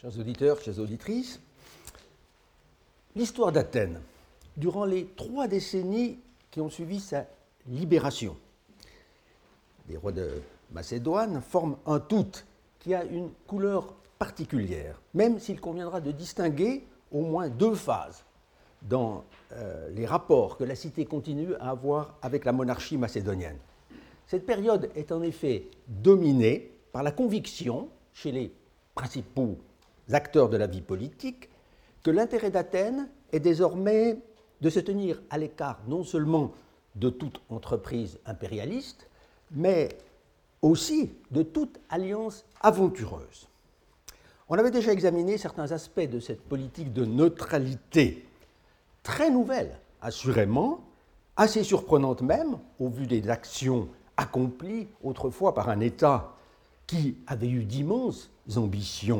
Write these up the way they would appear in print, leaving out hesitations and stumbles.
Chers auditeurs, chères auditrices, l'histoire d'Athènes, durant les 3 décennies qui ont suivi sa libération des rois de Macédoine, forme un tout qui a une couleur particulière, même s'il conviendra de distinguer au moins 2 phases dans les rapports que la cité continue à avoir avec la monarchie macédonienne. Cette période est en effet dominée par la conviction, chez les principaux acteurs de la vie politique, que l'intérêt d'Athènes est désormais de se tenir à l'écart non seulement de toute entreprise impérialiste, mais aussi de toute alliance aventureuse. On avait déjà examiné certains aspects de cette politique de neutralité, très nouvelle, assurément, assez surprenante même, au vu des actions accomplies autrefois par un État qui avait eu d'immenses ambitions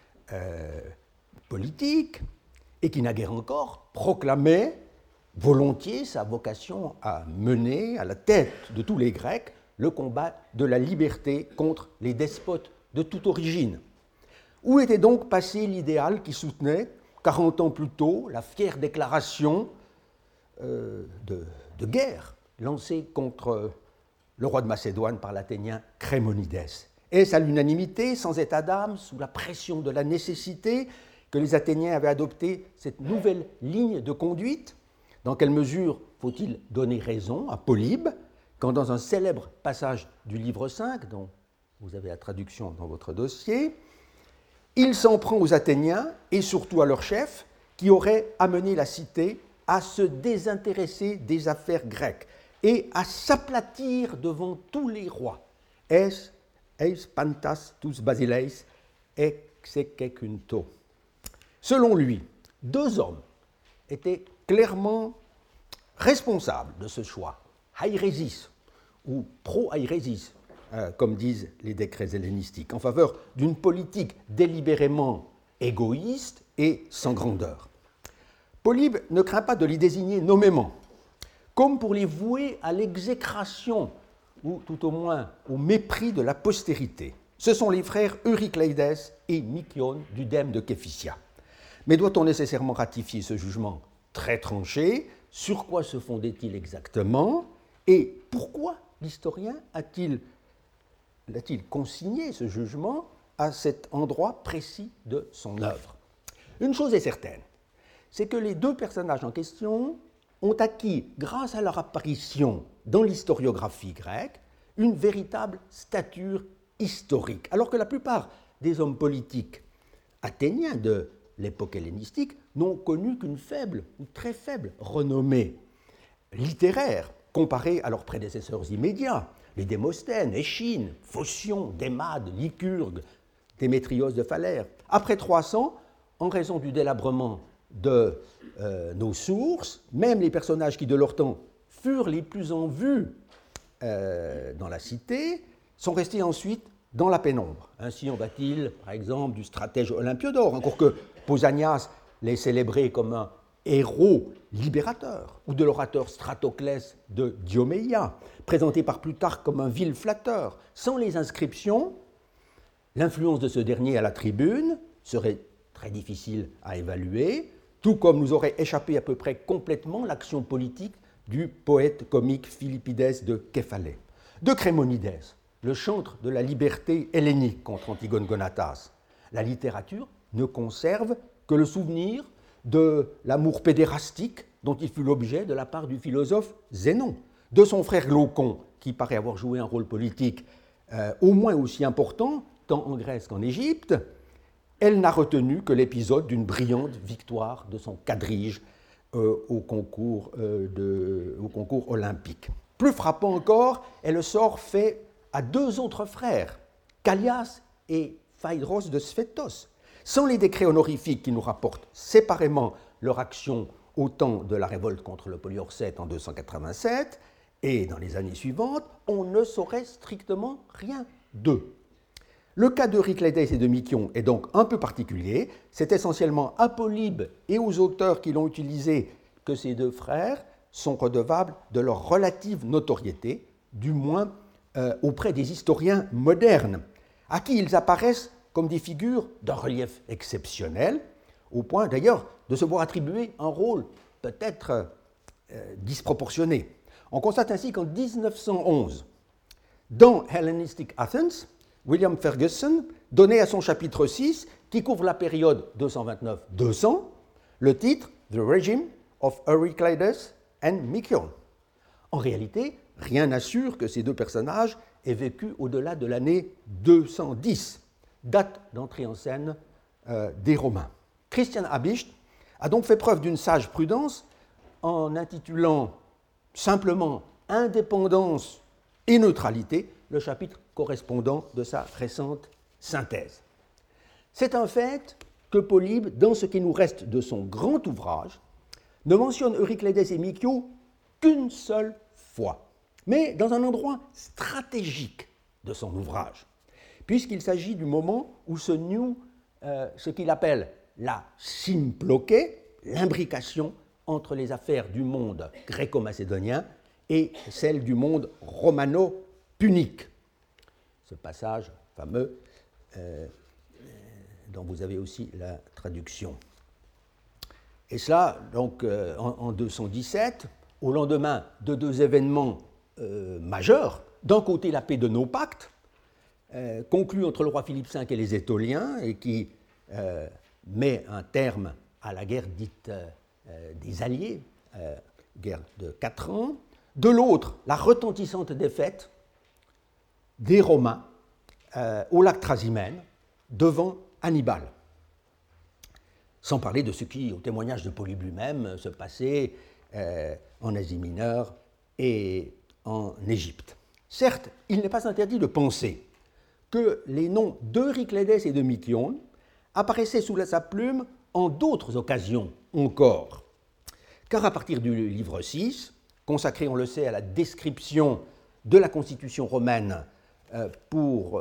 politiques et qui naguère encore proclamait volontiers sa vocation à mener à la tête de tous les Grecs le combat de la liberté contre les despotes de toute origine. Où était donc passé l'idéal qui soutenait, 40 ans plus tôt, la fière déclaration de guerre lancée contre le roi de Macédoine par l'Athénien Crémonides? Est-ce à l'unanimité, sans état d'âme, sous la pression de la nécessité, que les Athéniens avaient adopté cette nouvelle ligne de conduite? Dans quelle mesure faut-il donner raison à Polybe quand, dans un célèbre passage du livre 5, dont vous avez la traduction dans votre dossier, il s'en prend aux Athéniens et surtout à leur chef qui aurait amené la cité à se désintéresser des affaires grecques et à s'aplatir devant tous les rois. Eis pantas tous basileis exequecunto. Selon lui, 2 hommes étaient clairement responsables de ce choix, hairesis ou pro-hairesis, comme disent les décrets hellénistiques, en faveur d'une politique délibérément égoïste et sans grandeur. Polybe ne craint pas de les désigner nommément, comme pour les vouer à l'exécration, ou tout au moins au mépris de la postérité. Ce sont les frères Eurycleides et Mykione du dème de Képhysia. Mais doit-on nécessairement ratifier ce jugement très tranché? Sur quoi se fondait-il exactement? Et pourquoi l'historien a-t-il consigné ce jugement à cet endroit précis de son œuvre? Une chose est certaine, c'est que les 2 personnages en question ont acquis, grâce à leur apparition dans l'historiographie grecque, une véritable stature historique, alors que la plupart des hommes politiques athéniens de l'époque hellénistique n'ont connu qu'une faible ou très faible renommée littéraire comparée à leurs prédécesseurs immédiats, les Démosthènes, Échine, Phocion, Démade, Lycurgue, Démétrios de Phalère. Après 300, en raison du délabrement de nos sources, même les personnages qui de leur temps furent les plus en vue dans la cité sont restés ensuite dans la pénombre. Ainsi en va-t-il, par exemple, du stratège Olympiodore, encore que Pausanias l'ait célébré comme un héros libérateur, ou de l'orateur Stratoclès de Dioméia, présenté par Plutarque comme un vil flatteur. Sans les inscriptions, l'influence de ce dernier à la tribune serait très difficile à évaluer, tout comme nous aurait échappé à peu près complètement l'action politique du poète comique Philippides de Képhalais. De Crémonides, le chantre de la liberté hellénique contre Antigone Gonatas, la littérature ne conserve que le souvenir de l'amour pédérastique dont il fut l'objet de la part du philosophe Zénon, de son frère Glaucon, qui paraît avoir joué un rôle politique au moins aussi important, tant en Grèce qu'en Égypte. Elle n'a retenu que l'épisode d'une brillante victoire de son quadrige au concours olympique. Plus frappant encore est le sort fait à 2 autres frères, Callias et Phaedros de Sphétos. Sans les décrets honorifiques qui nous rapportent séparément leur action au temps de la révolte contre le Poliorcète en 287 et dans les années suivantes, on ne saurait strictement rien d'eux. Le cas d'Eurycleides et de Mykione est donc un peu particulier. C'est essentiellement à Polybe et aux auteurs qui l'ont utilisé que ces 2 frères sont redevables de leur relative notoriété, du moins auprès des historiens modernes, à qui ils apparaissent comme des figures d'un relief exceptionnel, au point d'ailleurs de se voir attribuer un rôle peut-être disproportionné. On constate ainsi qu'en 1911, dans Hellenistic Athens, William Ferguson donnait à son chapitre 6, qui couvre la période 229-200, le titre « The Regime of Eurycleides and Mykion ». En réalité, rien n'assure que ces deux personnages aient vécu au-delà de l'année 210, date d'entrée en scène des Romains. Christian Habicht a donc fait preuve d'une sage prudence en intitulant simplement « Indépendance et neutralité » le chapitre correspondant de sa récente synthèse. C'est un fait que Polybe, dans ce qui nous reste de son grand ouvrage, ne mentionne Eurycleides et Mykio qu'une seule fois, mais dans un endroit stratégique de son ouvrage, puisqu'il s'agit du moment où se noue ce qu'il appelle la symploké, l'imbrication entre les affaires du monde gréco-macédonien et celles du monde romano-punique. Ce passage fameux dont vous avez aussi la traduction. Et cela, donc, en 217, au lendemain de deux événements majeurs. D'un côté, la paix de Naupacte, conclue entre le roi Philippe V et les Étoliens, et qui met un terme à la guerre dite des Alliés, guerre de 4 ans. De l'autre, la retentissante défaite des Romains au lac Trasimène devant Hannibal. Sans parler de ce qui, au témoignage de Polybe lui-même, se passait en Asie mineure et en Égypte. Certes, il n'est pas interdit de penser que les noms d'Eurycleides et de Mykion apparaissaient sous sa plume en d'autres occasions encore. Car à partir du livre 6, consacré, on le sait, à la description de la constitution romaine pour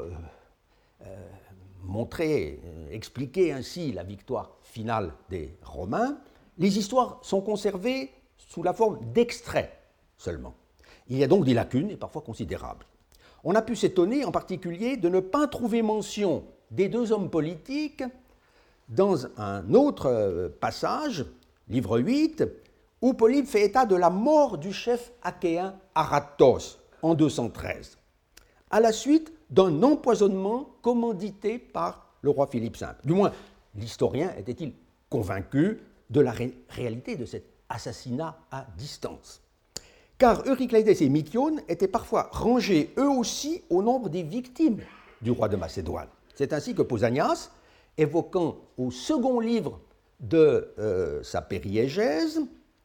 montrer, expliquer ainsi la victoire finale des Romains, les histoires sont conservées sous la forme d'extraits seulement. Il y a donc des lacunes, et parfois considérables. On a pu s'étonner en particulier de ne pas trouver mention des deux hommes politiques dans un autre passage, livre 8, où Polybe fait état de la mort du chef achéen Aratos en 213, à la suite d'un empoisonnement commandité par le roi Philippe V. Du moins, l'historien était-il convaincu de la réalité de cet assassinat à distance. Car Eurycleides et Mykion étaient parfois rangés eux aussi au nombre des victimes du roi de Macédoine. C'est ainsi que Pausanias, évoquant au second livre de sa périégèse,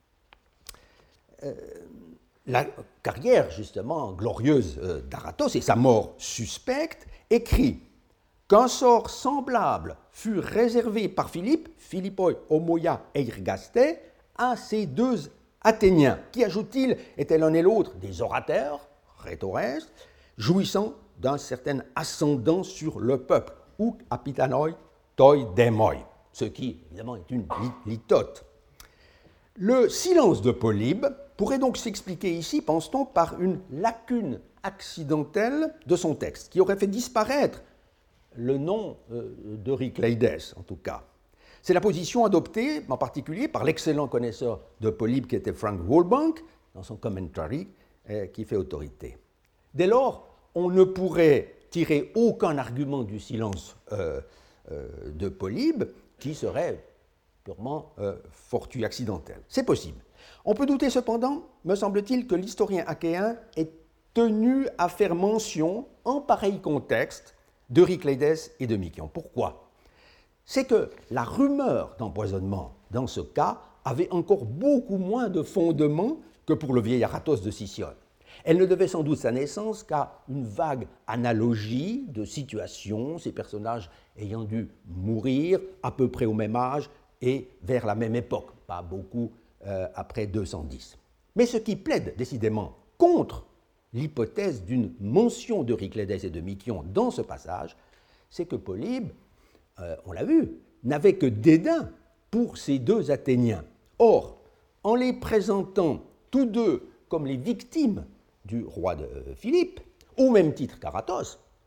la carrière justement glorieuse d'Aratos et sa mort suspecte, écrit qu'un sort semblable fut réservé par Philippe, Philippoi homoia eirgaste, à ces deux Athéniens, qui, ajoute-t-il, étaient l'un et l'autre des orateurs, rhétores, jouissant d'un certain ascendant sur le peuple, ou apitanoi toi demoi, ce qui, évidemment, est une litote. Le silence de Polybe pourrait donc s'expliquer ici, pense-t-on, par une lacune accidentelle de son texte, qui aurait fait disparaître le nom d'Eurycleides, en tout cas. C'est la position adoptée, en particulier, par l'excellent connaisseur de Polybe qui était Frank Woolbank, dans son commentary, qui fait autorité. Dès lors, on ne pourrait tirer aucun argument du silence de Polybe qui serait purement fortuit, accidentel. C'est possible. On peut douter cependant, me semble-t-il, que l'historien achéen est tenu à faire mention, en pareil contexte, d'Eurycleides et de Mykion. Pourquoi ? C'est que la rumeur d'empoisonnement, dans ce cas, avait encore beaucoup moins de fondement que pour le vieil Aratos de Sicyone. Elle ne devait sans doute sa naissance qu'à une vague analogie de situations, ces personnages ayant dû mourir à peu près au même âge et vers la même époque, pas beaucoup après 210. Mais ce qui plaide décidément contre l'hypothèse d'une mention d'Eurycleides et de Mykion dans ce passage, c'est que Polybe, on l'a vu, n'avait que dédain pour ces deux Athéniens. Or, en les présentant tous deux comme les victimes du roi de Philippe, au même titre qu'Aratos,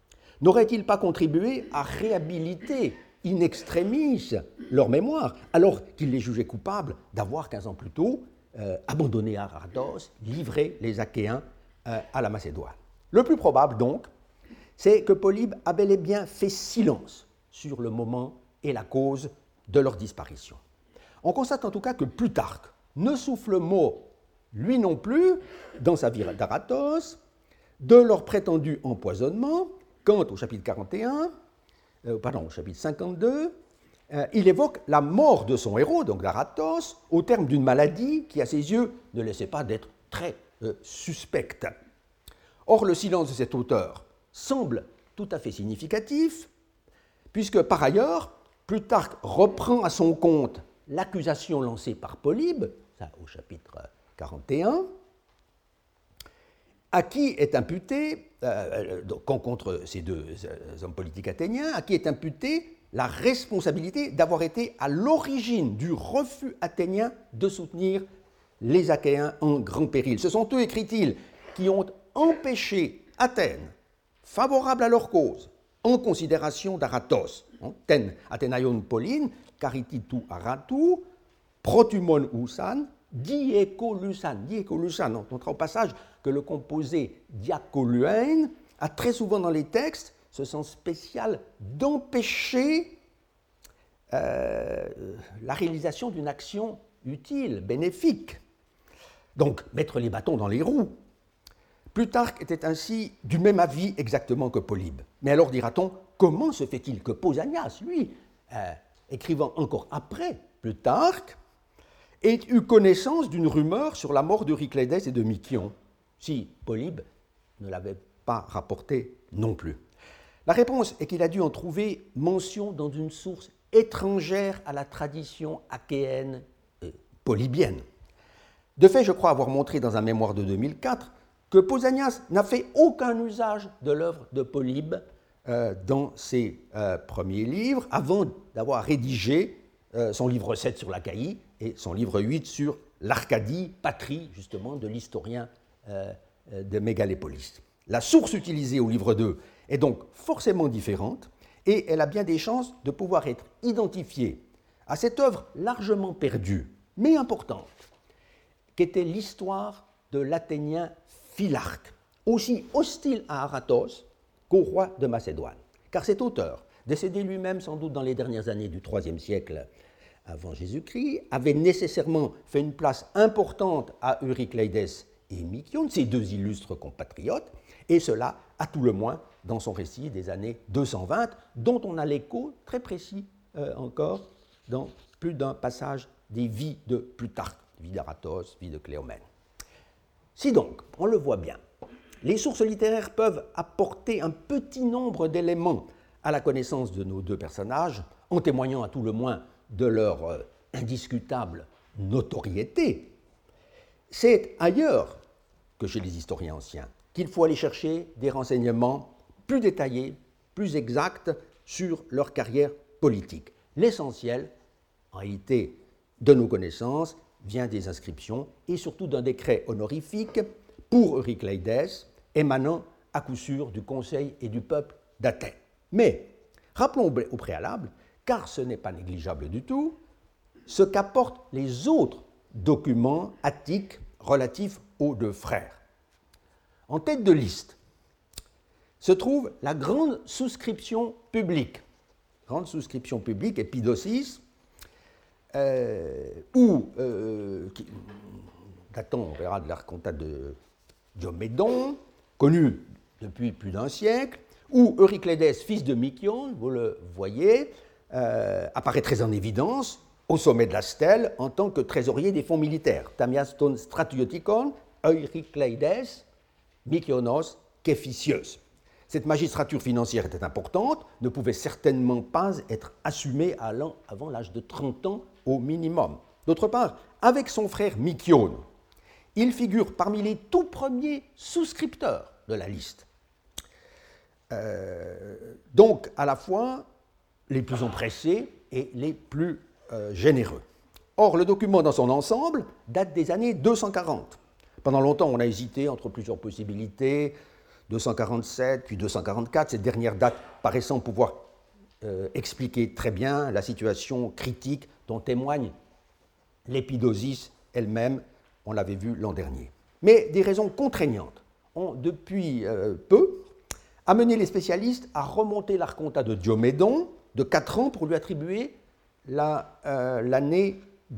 n'aurait-il pas contribué à réhabiliter in extremis leur mémoire, alors qu'il les jugeait coupables d'avoir, 15 ans plus tôt, abandonné Aratos, livré les Achéens à la Macédoine? Le plus probable, donc, c'est que Polybe a bel et bien fait silence sur le moment et la cause de leur disparition. On constate en tout cas que Plutarque ne souffle mot, lui non plus, dans sa vie d'Aratos, de leur prétendu empoisonnement, quand au chapitre 41, au chapitre 52, il évoque la mort de son héros, donc d'Aratos, au terme d'une maladie qui, à ses yeux, ne laissait pas d'être très suspecte. Or, le silence de cet auteur semble tout à fait significatif, puisque, par ailleurs, Plutarque reprend à son compte l'accusation lancée par Polybe, ça au chapitre 41, à qui est imputé, contre ces deux hommes politiques athéniens, à qui est imputée la responsabilité d'avoir été à l'origine du refus athénien de soutenir les Achéens en grand péril. Ce sont eux, écrit-il, qui ont empêché Athènes, favorable à leur cause, en considération d'Aratos, ten Athénaion Pauline, carititu Aratu, protumon ousan, diécolusan. Diécolusan, on notera au passage que le composé diacoluein a très souvent dans les textes ce sens spécial d'empêcher la réalisation d'une action utile, bénéfique. Donc, mettre les bâtons dans les roues. Plutarque était ainsi du même avis exactement que Polybe. Mais alors, dira-t-on, comment se fait-il que Pausanias, lui, écrivant encore après Plutarque, ait eu connaissance d'une rumeur sur la mort d'Euryclédès et de Mykion, si Polybe ne l'avait pas rapporté non plus? La réponse est qu'il a dû en trouver mention dans une source étrangère à la tradition achéenne polybienne. De fait, je crois avoir montré dans un mémoire de 2004 que Pausanias n'a fait aucun usage de l'œuvre de Polybe dans ses premiers livres, avant d'avoir rédigé son livre 7 sur l'Achaïe et son livre 8 sur l'Arcadie, patrie justement de l'historien de Mégalépolis. La source utilisée au livre 2 est donc forcément différente et elle a bien des chances de pouvoir être identifiée à cette œuvre largement perdue, mais importante, qu'était l'histoire de l'Athénien Philarque, aussi hostile à Aratos qu'au roi de Macédoine. Car cet auteur, décédé lui-même sans doute dans les dernières années du IIIe siècle avant Jésus-Christ, avait nécessairement fait une place importante à Euryclédès et Mykion, ses deux illustres compatriotes, et cela, à tout le moins, dans son récit des années 220, dont on a l'écho très précis encore dans plus d'un passage des vies de Plutarque, vie d'Aratos, vie de Cléomène. Si donc, on le voit bien, les sources littéraires peuvent apporter un petit nombre d'éléments à la connaissance de nos deux personnages, en témoignant à tout le moins de leur indiscutable notoriété, c'est ailleurs que chez les historiens anciens qu'il faut aller chercher des renseignements plus détaillés, plus exacts sur leur carrière politique. L'essentiel, en réalité, de nos connaissances vient des inscriptions et surtout d'un décret honorifique pour Euryclédès, émanant à coup sûr du conseil et du peuple d'Athènes. Mais rappelons au préalable, car ce n'est pas négligeable du tout, ce qu'apportent les autres documents attiques relatifs aux deux frères. En tête de liste se trouve la grande souscription publique, Épidosis, datant, on verra, de l'archontat de Diomédon, connu depuis plus d'un siècle, où Euryclédès, fils de Mykion, vous le voyez, apparaît très en évidence au sommet de la stèle en tant que trésorier des fonds militaires. Tamiaston stratiotikon, Euryclédès, Mykionos, Képhysios. Cette magistrature financière était importante, ne pouvait certainement pas être assumée avant l'âge de 30 ans au minimum. D'autre part, avec son frère Mykion, il figure parmi les tout premiers souscripteurs de la liste. Donc, à la fois les plus empressés et les plus généreux. Or, le document dans son ensemble date des années 240. Pendant longtemps, on a hésité entre plusieurs possibilités, 247, puis 244, cette dernière date paraissant pouvoir expliquer très bien la situation critique dont témoigne l'épidosis elle-même, on l'avait vu l'an dernier. Mais des raisons contraignantes ont depuis peu amené les spécialistes à remonter l'archontat de Diomédon de 4 ans pour lui attribuer l'année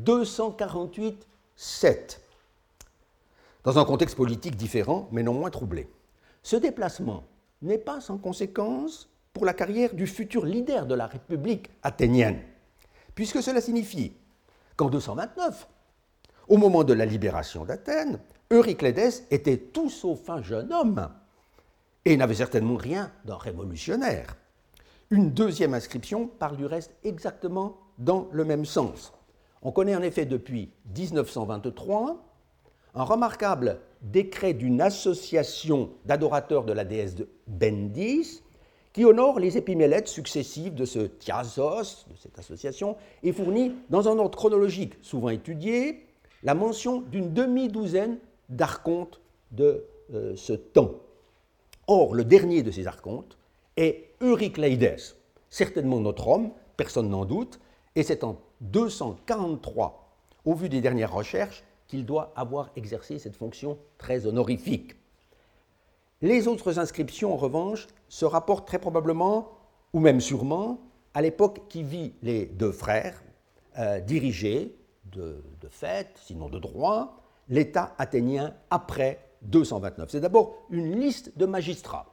248-7, dans un contexte politique différent, mais non moins troublé. Ce déplacement n'est pas sans conséquence pour la carrière du futur leader de la République athénienne, puisque cela signifie qu'en 229, au moment de la libération d'Athènes, Euryclédès était tout sauf un jeune homme et n'avait certainement rien d'un révolutionnaire. Une deuxième inscription parle du reste exactement dans le même sens. On connaît en effet depuis 1923 un remarquable décret d'une association d'adorateurs de la déesse de Bendis qui honore les épimélètes successives de ce Thiasos, de cette association, et fournit, dans un ordre chronologique souvent étudié, la mention d'une demi-douzaine d'archontes de ce temps. Or, le dernier de ces archontes est Euryclédès, certainement notre homme, personne n'en doute, et c'est en 243, au vu des dernières recherches, qu'il doit avoir exercé cette fonction très honorifique. Les autres inscriptions, en revanche, se rapportent très probablement, ou même sûrement, à l'époque qui vit les deux frères diriger de fait, sinon de droit, l'État athénien après 229. C'est d'abord une liste de magistrats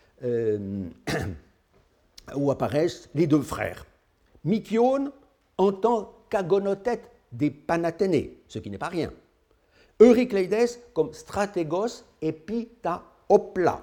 où apparaissent les deux frères. Mykione en tant qu'agonothète des Panathénées, ce qui n'est pas rien. Euryclédès comme stratégos epitaopla,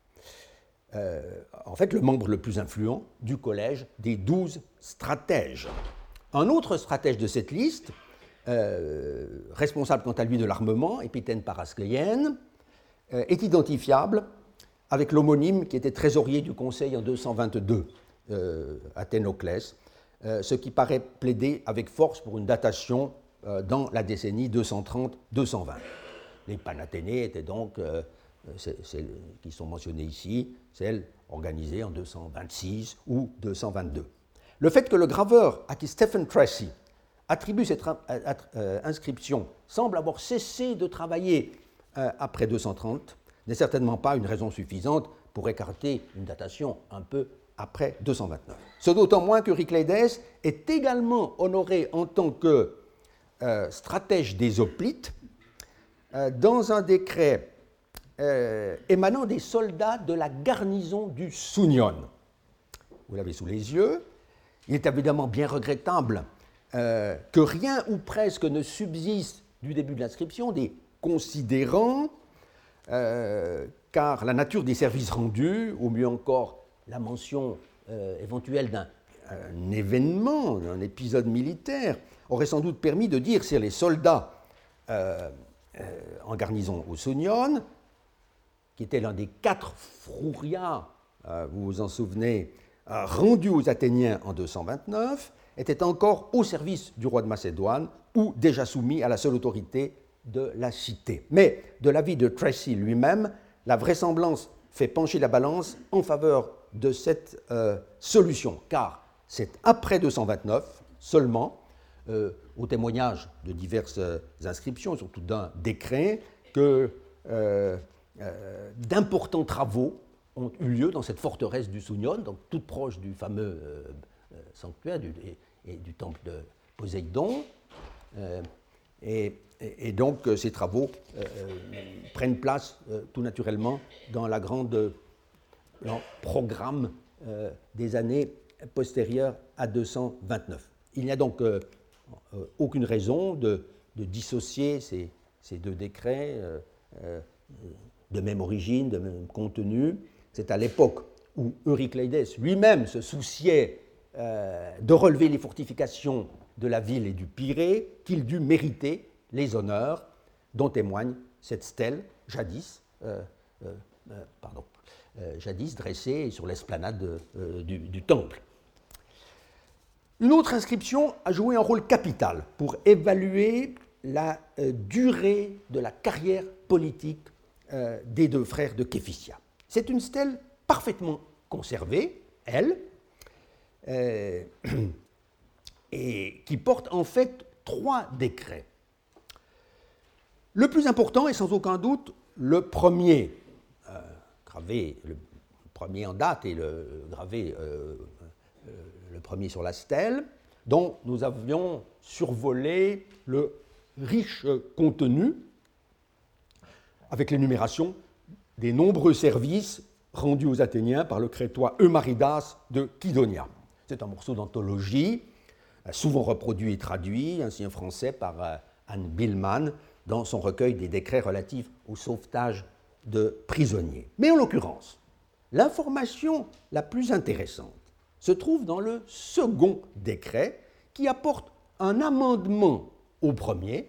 en fait le membre le plus influent du collège des 12 stratèges. Un autre stratège de cette liste, responsable quant à lui de l'armement, Épithène Paraskéienne, est identifiable avec l'homonyme qui était trésorier du Conseil en 222, Athénoclès, ce qui paraît plaider avec force pour une datation dans la décennie 230-220. Les Panathénées étaient donc, celles qui sont mentionnées ici, celles organisées en 226 ou 222. Le fait que le graveur à qui Stephen Tracy attribue cette inscription semble avoir cessé de travailler après 230 n'est certainement pas une raison suffisante pour écarter une datation un peu après 229. Ce d'autant moins qu'Euryclédès est également honoré en tant que stratège des Hoplites dans un décret émanant des soldats de la garnison du Sounion. Vous l'avez sous les yeux. Il est évidemment bien regrettable que rien ou presque ne subsiste du début de l'inscription des considérants, car la nature des services rendus, ou mieux encore la mention éventuelle d'un événement, d'un épisode militaire, aurait sans doute permis de dire si les soldats en garnison au Sounion, qui était l'un des 4 Frouria, vous vous en souvenez, rendus aux Athéniens en 229, étaient encore au service du roi de Macédoine ou déjà soumis à la seule autorité de la cité. Mais de l'avis de Tracy lui-même, la vraisemblance fait pencher la balance en faveur de cette solution, car c'est après 229 seulement, au témoignage de diverses inscriptions, surtout d'un décret, que d'importants travaux ont eu lieu dans cette forteresse du Sounion, donc toute proche du fameux sanctuaire et du temple de Poséidon. Et donc ces travaux prennent place tout naturellement dans le programme des années postérieures à 229. Il n'y a donc aucune raison de dissocier ces deux décrets de même origine, de même contenu. C'est à l'époque où Euryclédès lui-même se souciait de relever les fortifications de la ville et du Pirée qu'il dut mériter les honneurs dont témoigne cette stèle jadis dressée sur l'esplanade du temple. Une autre inscription a joué un rôle capital pour évaluer la durée de la carrière politique des deux frères de Képhysia. C'est une stèle parfaitement conservée, elle, et qui porte en fait 3 décrets. Le plus important est sans aucun doute le premier, gravé, le premier en date et gravé le premier sur la stèle, dont nous avions survolé le riche contenu avec l'énumération des nombreux services rendus aux Athéniens par le crétois Eumaridas de Kydonia. C'est un morceau d'anthologie, souvent reproduit et traduit, ainsi en français par Anne Billman, dans son recueil des décrets relatifs au sauvetage de prisonniers. Mais en l'occurrence, l'information la plus intéressante se trouve dans le second décret qui apporte un amendement au premier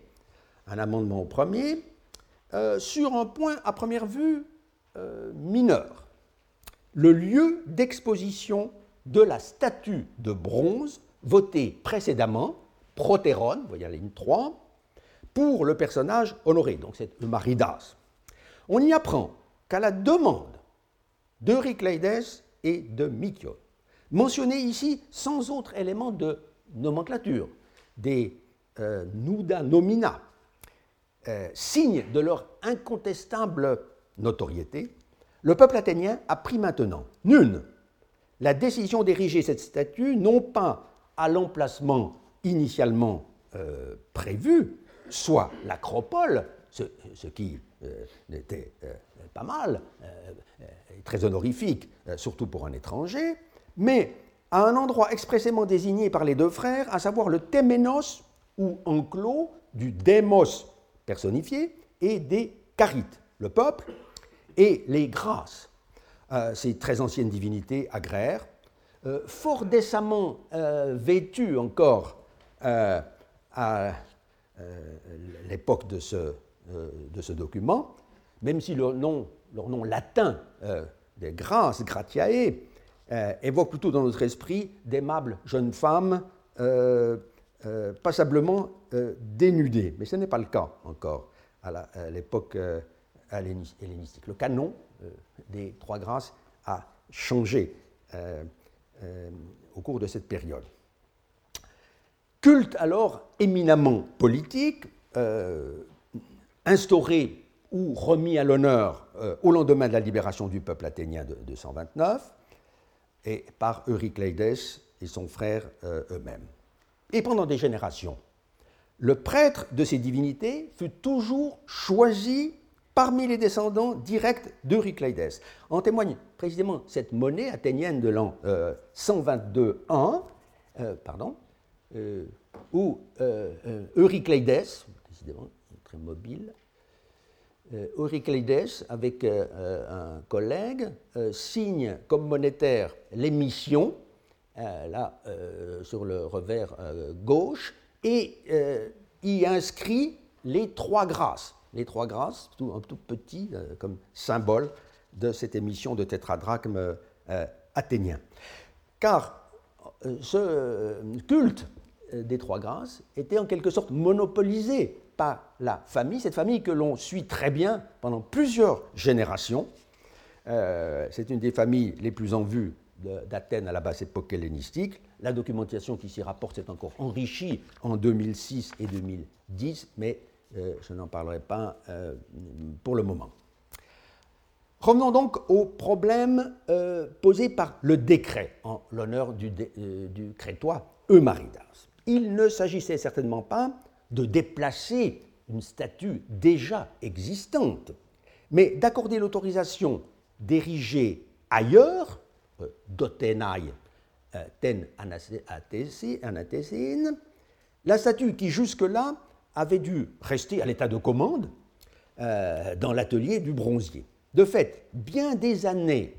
sur un point à première vue mineur. Le lieu d'exposition de la statue de bronze votée précédemment, Protéron, vous voyez la ligne 3, pour le personnage honoré, donc c'est Eumaridas. On y apprend qu'à la demande d'Eurycleides et de Mykione, mentionnés ici sans autre élément de nomenclature, des nuda nomina, signe de leur incontestable notoriété, le peuple athénien a pris maintenant, nune, la décision d'ériger cette statue non pas à l'emplacement initialement prévu, soit l'acropole, ce qui était pas mal, très honorifique, surtout pour un étranger, mais à un endroit expressément désigné par les 2 frères, à savoir le Téménos ou enclos du démos personnifié et des Carites, le peuple, et les Grâces, ces très anciennes divinités agraires, fort décemment vêtues encore à l'époque de ce document, même si leur nom latin des Grâces, Gratiae, évoque plutôt dans notre esprit d'aimables jeunes femmes passablement dénudées. Mais ce n'est pas le cas encore à l'époque hellénistique. Le canon des 3 Grâces a changé au cours de cette période. Culte alors éminemment politique, instauré ou remis à l'honneur au lendemain de la libération du peuple athénien de 129, et par Eurycleides et son frère eux-mêmes. Et pendant des générations, le prêtre de ces divinités fut toujours choisi parmi les descendants directs d'Eurycleides. En témoigne précisément cette monnaie athénienne de l'an 122-1, où Eurycleides, décidément très mobile, Eurycleides, avec un collègue, signe comme monétaire l'émission, là, sur le revers gauche, et y inscrit les 3 Grâces. Les 3 Grâces, un tout petit comme symbole de cette émission de tétradrachme athénien. Car ce culte des 3 Grâces était en quelque sorte monopolisé par la famille, cette famille que l'on suit très bien pendant plusieurs générations. C'est une des familles les plus en vue d'Athènes à la basse époque hellénistique. La documentation qui s'y rapporte s'est encore enrichie en 2006 et 2010, mais je n'en parlerai pas pour le moment. Revenons donc au problème posé par le décret en l'honneur du crétois Eumaridas. Il ne s'agissait certainement pas de déplacer une statue déjà existante, mais d'accorder l'autorisation d'ériger ailleurs, d'Othénaï ten anathésine, la statue qui jusque-là avait dû rester à l'état de commande dans l'atelier du bronzier. De fait, bien des années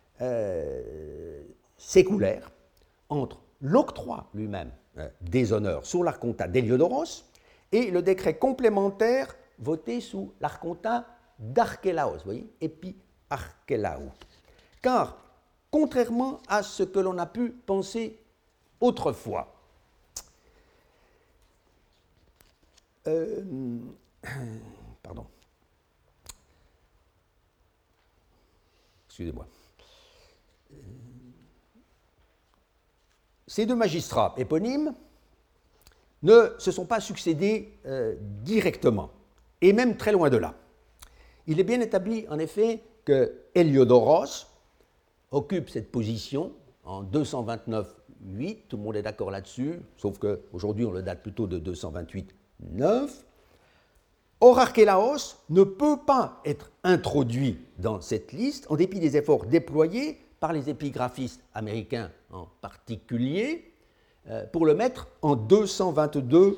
s'écoulèrent entre l'octroi lui-même des honneurs sur l'archontat d'Héliodoros et le décret complémentaire voté sous l'archontat d'Archélaos, vous voyez, Epi-Archélaou. Car, contrairement à ce que l'on a pu penser autrefois, excusez-moi. Ces deux magistrats éponymes ne se sont pas succédés directement, et même très loin de là. Il est bien établi, en effet, que Héliodoros occupe cette position en 229-8, tout le monde est d'accord là-dessus, sauf qu'aujourd'hui on le date plutôt de 228-9. Or, Archélaos ne peut pas être introduit dans cette liste, en dépit des efforts déployés par les épigraphistes américains en particulier, pour le mettre en 222-1,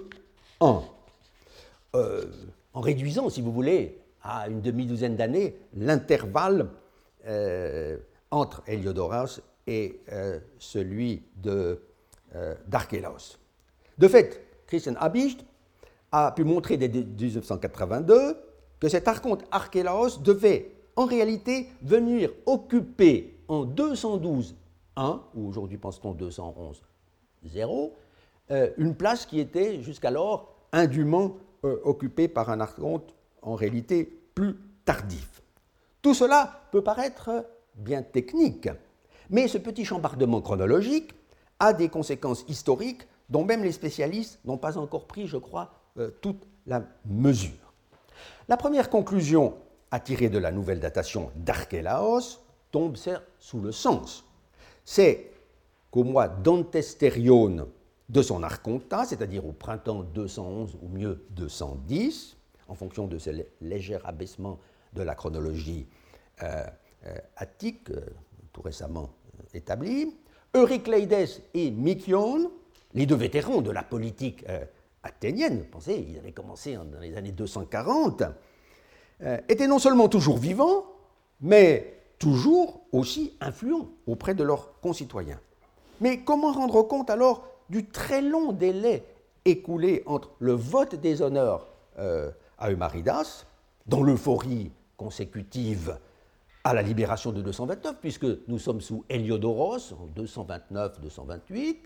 en réduisant, si vous voulez, à une demi-douzaine d'années l'intervalle entre Héliodoros et celui d'Archélaos. De fait, Christian Habicht a pu montrer dès 1982 que cet archonte Archélaos devait en réalité venir occuper en 212-1, ou aujourd'hui pense-t-on 211-0, une place qui était jusqu'alors indûment occupée par un archonte en réalité plus tardif. Tout cela peut paraître bien technique, mais ce petit chambardement chronologique a des conséquences historiques dont même les spécialistes n'ont pas encore pris, je crois, toute la mesure. La première conclusion à tirer de la nouvelle datation d'Archélaos tombe sous le sens. C'est qu'au mois d'Antestérione de son archontat, c'est-à-dire au printemps 211 ou mieux 210, en fonction de ce léger abaissement de la chronologie attique, tout récemment établie, Eurycleides et Mikion, les deux vétérans de la politique athénienne, pensez, ils avaient commencé dans les années 240, étaient non seulement toujours vivants, mais toujours aussi influents auprès de leurs concitoyens. Mais comment rendre compte alors du très long délai écoulé entre le vote des honneurs à Eumaridas, dans l'euphorie consécutive à la libération de 229, puisque nous sommes sous Héliodoros en 229-228,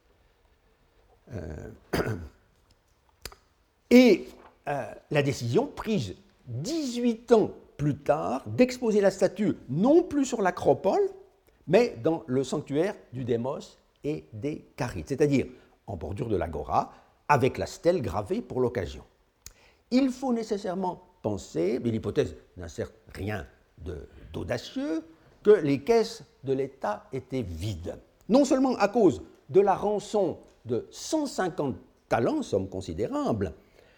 et la décision prise 18 ans plus tard d'exposer la statue non plus sur l'acropole, mais dans le sanctuaire du Démos et des Carites, c'est-à-dire en bordure de l'agora, avec la stèle gravée pour l'occasion. Il faut nécessairement penser, mais l'hypothèse n'insère rien d'audacieux, que les caisses de l'État étaient vides. Non seulement à cause de la rançon de 150 talents, somme considérable,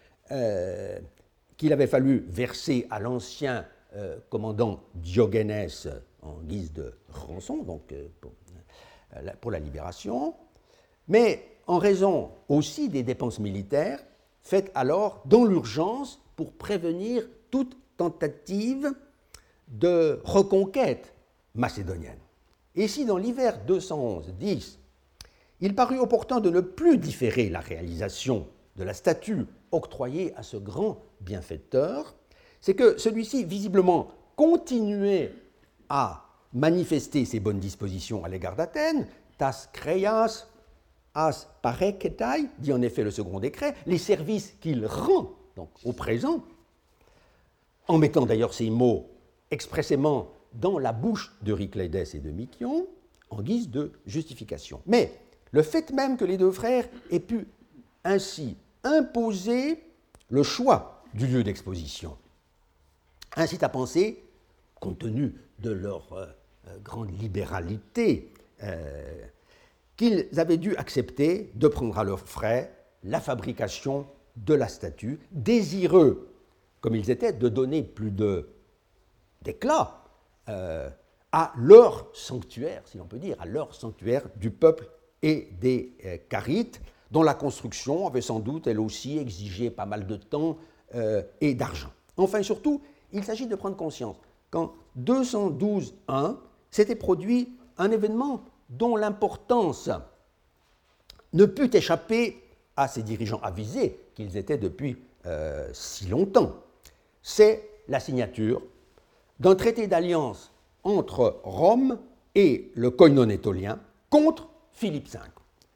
qu'il avait fallu verser à l'ancien commandant Diogènes en guise de rançon, donc pour la libération, mais en raison aussi des dépenses militaires faites alors dans l'urgence pour prévenir toute tentative de reconquête macédonienne. Et si dans l'hiver 211-10, il parut opportun de ne plus différer la réalisation de la statue octroyée à ce grand bienfaiteur, c'est que celui-ci visiblement continuait à manifester ses bonnes dispositions à l'égard d'Athènes, tas kreias as pareketai, dit en effet le second décret, les services qu'il rend donc, au présent, en mettant d'ailleurs ces mots expressément dans la bouche d'Eurycleides et de Mikion, en guise de justification. Mais le fait même que les deux frères aient pu ainsi imposer le choix du lieu d'exposition incite à penser, compte tenu de leur grande libéralité, qu'ils avaient dû accepter de prendre à leurs frais la fabrication de la statue, désireux, comme ils étaient, de donner plus d'éclat à leur sanctuaire, si l'on peut dire, à leur sanctuaire du peuple et des Carites, dont la construction avait sans doute, elle aussi, exigé pas mal de temps et d'argent. Enfin, surtout, il s'agit de prendre conscience qu'en 212-1 s'était produit un événement dont l'importance ne put échapper à ces dirigeants avisés qu'ils étaient depuis si longtemps. C'est la signature d'un traité d'alliance entre Rome et le koinon étolien contre Philippe V.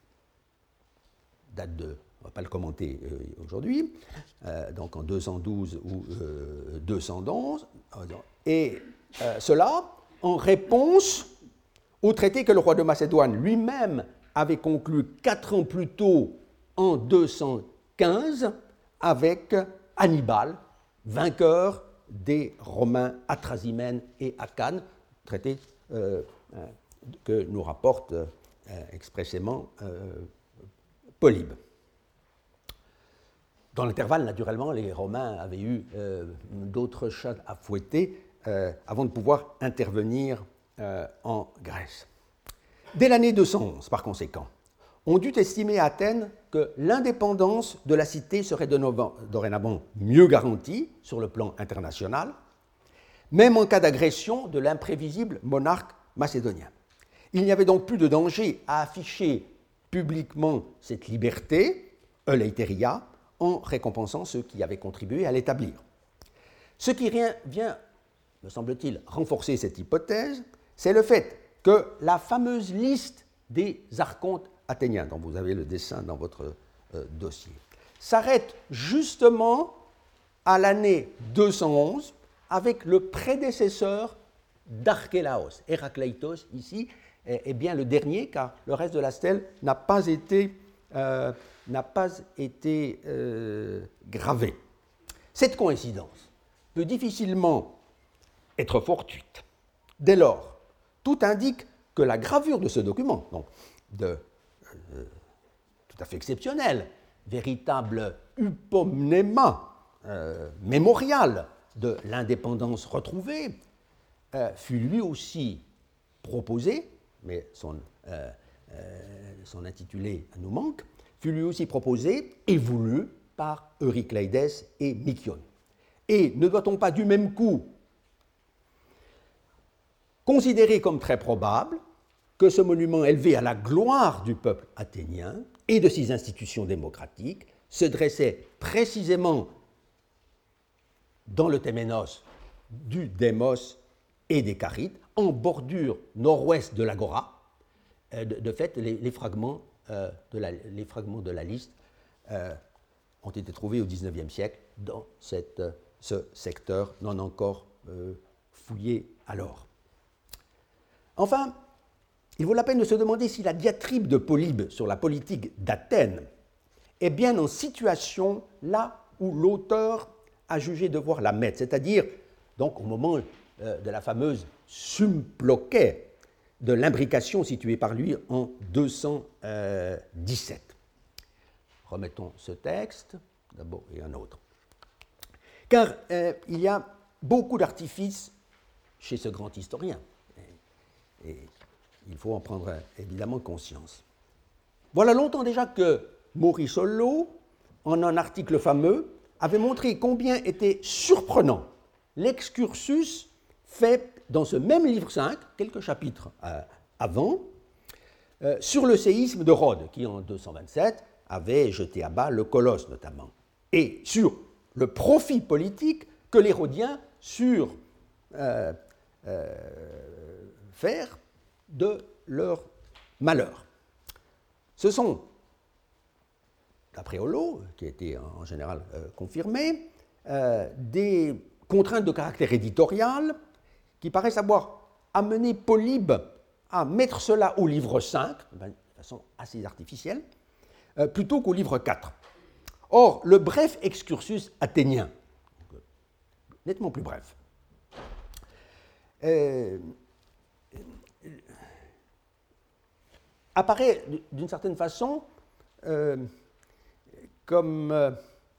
Date de, on ne va pas le commenter aujourd'hui, donc en 212 ou 211. Et cela en réponse au traité que le roi de Macédoine lui-même avait conclu 4 ans plus tôt, en 215, avec Hannibal, vainqueur des Romains à Trasimène et à Cannes, traité que nous rapporte expressément Polybe. Dans l'intervalle, naturellement, les Romains avaient eu d'autres chats à fouetter avant de pouvoir intervenir en Grèce. Dès l'année 211, par conséquent, on dut estimer à Athènes que l'indépendance de la cité serait dorénavant mieux garantie sur le plan international, même en cas d'agression de l'imprévisible monarque macédonien. Il n'y avait donc plus de danger à afficher publiquement cette liberté, eleiteria, en récompensant ceux qui avaient contribué à l'établir. Ce qui vient, me semble-t-il, renforcer cette hypothèse, c'est le fait que la fameuse liste des archontes athéniens, dont vous avez le dessin dans votre dossier, s'arrête justement à l'année 211 avec le prédécesseur d'Archélaos. Hérakleitos, ici, est bien le dernier, car le reste de la stèle n'a pas été gravé. Cette coïncidence peut difficilement être fortuite. Dès lors, tout indique que la gravure de ce document, donc tout à fait exceptionnel, véritable hypomnéma mémorial de l'indépendance retrouvée, fut lui aussi proposé, mais son intitulé nous manque, fut lui aussi proposé et voulu par Eurycleides et Mykione. Et ne doit-on pas du même coup considérer comme très probable que ce monument élevé à la gloire du peuple athénien et de ses institutions démocratiques se dressait précisément dans le téménos du Démos et des Carites, en bordure nord-ouest de l'Agora. De fait, les fragments de la liste ont été trouvés au XIXe siècle dans ce secteur non encore fouillé alors. Enfin, il vaut la peine de se demander si la diatribe de Polybe sur la politique d'Athènes est bien en situation là où l'auteur a jugé devoir la mettre, c'est-à-dire donc au moment de la fameuse Symploquet, de l'imbrication située par lui en 217. Remettons ce texte, d'abord et un autre. Car il y a beaucoup d'artifices chez ce grand historien, et il faut en prendre évidemment conscience. Voilà longtemps déjà que Morisolo, en un article fameux, avait montré combien était surprenant l'excursus fait dans ce même livre 5, quelques chapitres avant, sur le séisme de Rhodes, qui en 227 avait jeté à bas le colosse notamment, et sur le profit politique que les Rhodiens surent faire de leur malheur. Ce sont, d'après Hollo, qui a été en général confirmé, des contraintes de caractère éditorial qui paraissent avoir amené Polybe à mettre cela au livre 5, de façon assez artificielle, plutôt qu'au livre 4. Or, le bref excursus athénien, nettement plus bref, apparaît d'une certaine façon comme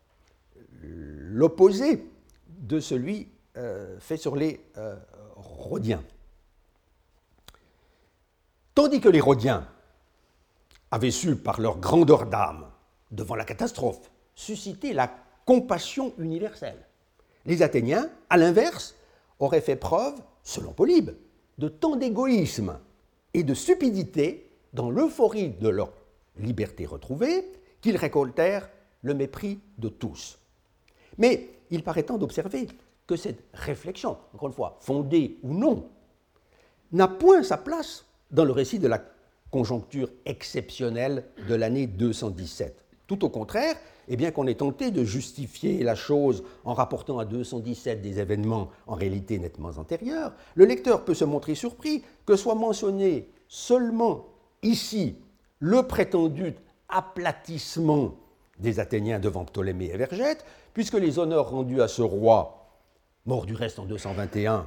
l'opposé de celui fait sur les Rhodiens. Tandis que les Rhodiens avaient su, par leur grandeur d'âme, devant la catastrophe, susciter la compassion universelle, les Athéniens, à l'inverse, auraient fait preuve, selon Polybe, de tant d'égoïsme et de stupidité dans l'euphorie de leur liberté retrouvée qu'ils récoltèrent le mépris de tous. Mais il paraît temps d'observer que cette réflexion, encore une fois, fondée ou non, n'a point sa place dans le récit de la conjoncture exceptionnelle de l'année 217. Tout au contraire, et bien qu'on ait tenté de justifier la chose en rapportant à 217 des événements en réalité nettement antérieurs, le lecteur peut se montrer surpris que soit mentionné seulement ici le prétendu aplatissement des Athéniens devant Ptolémée et Vergète, puisque les honneurs rendus à ce roi, mort du reste en 221,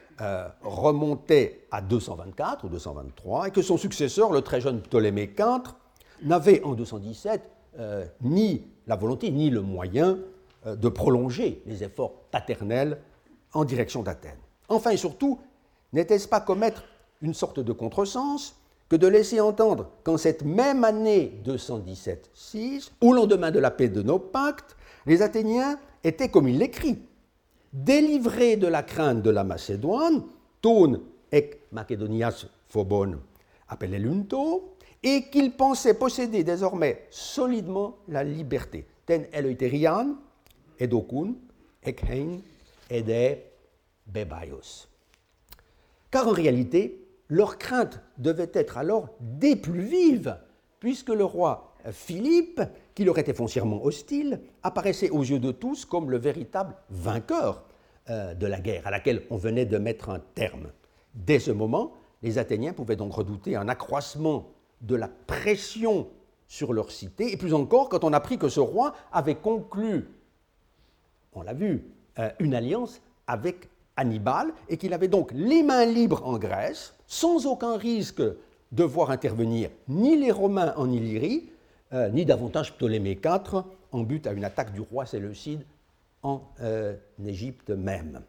remontaient à 224 ou 223, et que son successeur, le très jeune Ptolémée IV, n'avait en 217 ni la volonté ni le moyen de prolonger les efforts paternels en direction d'Athènes. Enfin et surtout, n'était-ce pas commettre une sorte de contresens que de laisser entendre qu'en cette même année 217-6, au lendemain de la paix de Naupacte, les Athéniens étaient, comme il l'écrit, délivrés de la crainte de la Macédoine, ton ek Macedonias phobon appellelunto, et qu'ils pensaient posséder désormais solidement la liberté. Ten eleuterian, edokun, ekhein, ede, bebaios. Car en réalité, leur crainte devait être alors des plus vives, puisque le roi Philippe, qui leur était foncièrement hostile, apparaissait aux yeux de tous comme le véritable vainqueur de la guerre à laquelle on venait de mettre un terme. Dès ce moment, les Athéniens pouvaient donc redouter un accroissement de la pression sur leur cité, et plus encore quand on apprit que ce roi avait conclu, on l'a vu, une alliance avec Hannibal, et qu'il avait donc les mains libres en Grèce, sans aucun risque de voir intervenir ni les Romains en Illyrie, ni davantage Ptolémée IV en but à une attaque du roi séleucide en Égypte même.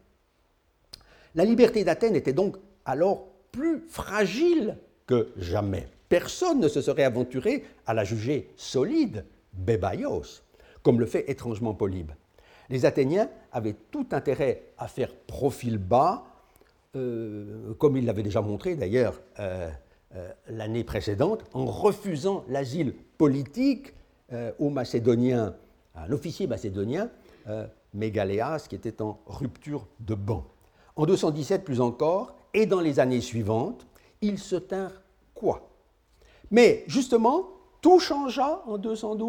La liberté d'Athènes était donc alors plus fragile que jamais. Personne ne se serait aventuré à la juger solide, bebaios, comme le fait étrangement Polybe. Les Athéniens avaient tout intérêt à faire profil bas, comme ils l'avaient déjà montré d'ailleurs l'année précédente, en refusant l'asile politique aux Macédoniens, à un officier macédonien, Mégaléas, qui était en rupture de ban. En 217 plus encore, et dans les années suivantes, ils se tinrent quoi? Mais justement, tout changea en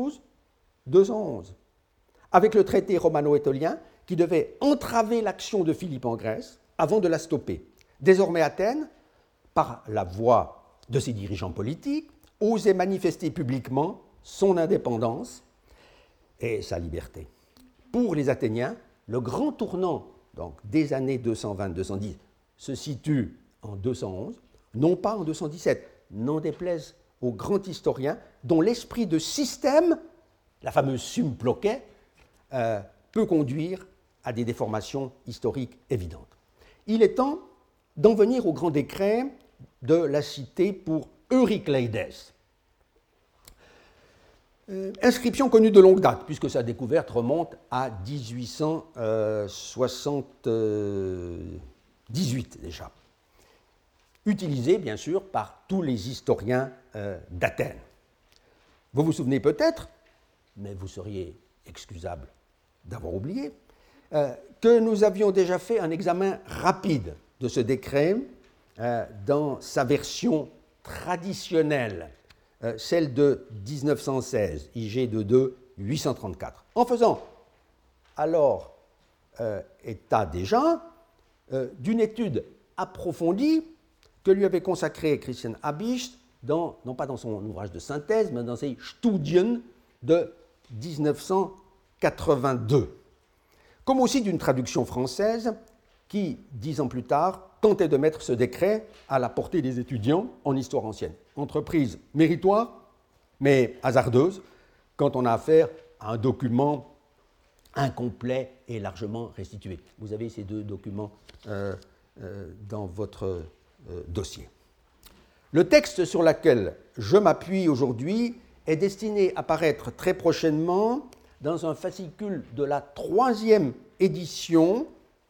212-211, avec le traité romano-étolien qui devait entraver l'action de Philippe en Grèce avant de la stopper. Désormais, Athènes, par la voix de ses dirigeants politiques, osait manifester publiquement son indépendance et sa liberté. Pour les Athéniens, le grand tournant donc, des années 220-210 se situe en 211, non pas en 217, n'en déplaise aux grands historiens dont l'esprit de système, la fameuse symploquet, peut conduire à des déformations historiques évidentes. Il est temps d'en venir au grand décret de la cité pour Eurycleides. Inscription connue de longue date, puisque sa découverte remonte à 1878 déjà. Utilisée, bien sûr, par tous les historiens d'Athènes. Vous vous souvenez peut-être, mais vous seriez excusable d'avoir oublié, que nous avions déjà fait un examen rapide de ce décret dans sa version traditionnelle, celle de 1916, IG 22 834, en faisant alors état déjà d'une étude approfondie que lui avait consacrée Christian Habicht, non pas dans son ouvrage de synthèse, mais dans ses Studien de 1982, comme aussi d'une traduction française qui, 10 ans plus tard, tentait de mettre ce décret à la portée des étudiants en histoire ancienne. Entreprise méritoire, mais hasardeuse, quand on a affaire à un document incomplet et largement restitué. Vous avez ces deux documents dans votre dossier. Le texte sur lequel je m'appuie aujourd'hui est destiné à paraître très prochainement dans un fascicule de la 3e édition,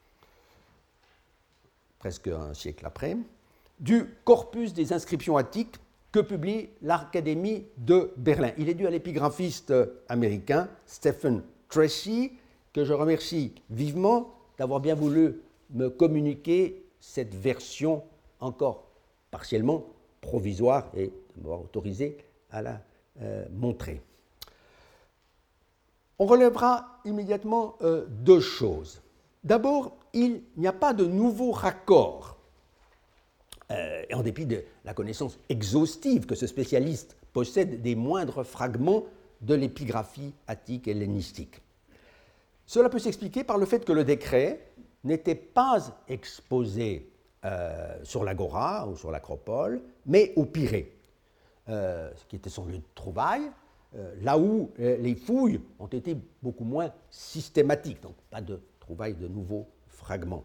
presque un siècle après, du corpus des inscriptions attiques que publie l'Académie de Berlin. Il est dû à l'épigraphiste américain Stephen Tracy, que je remercie vivement d'avoir bien voulu me communiquer cette version encore partiellement provisoire et de m'avoir autorisé à la montrer. On relèvera immédiatement deux choses. D'abord, il n'y a pas de nouveau raccord. Et en dépit de la connaissance exhaustive que ce spécialiste possède des moindres fragments de l'épigraphie attique et hellénistique. Cela peut s'expliquer par le fait que le décret n'était pas exposé sur l'agora ou sur l'acropole, mais au Pirée, ce qui était son lieu de trouvaille, là où les fouilles ont été beaucoup moins systématiques, donc pas de trouvailles de nouveaux fragments.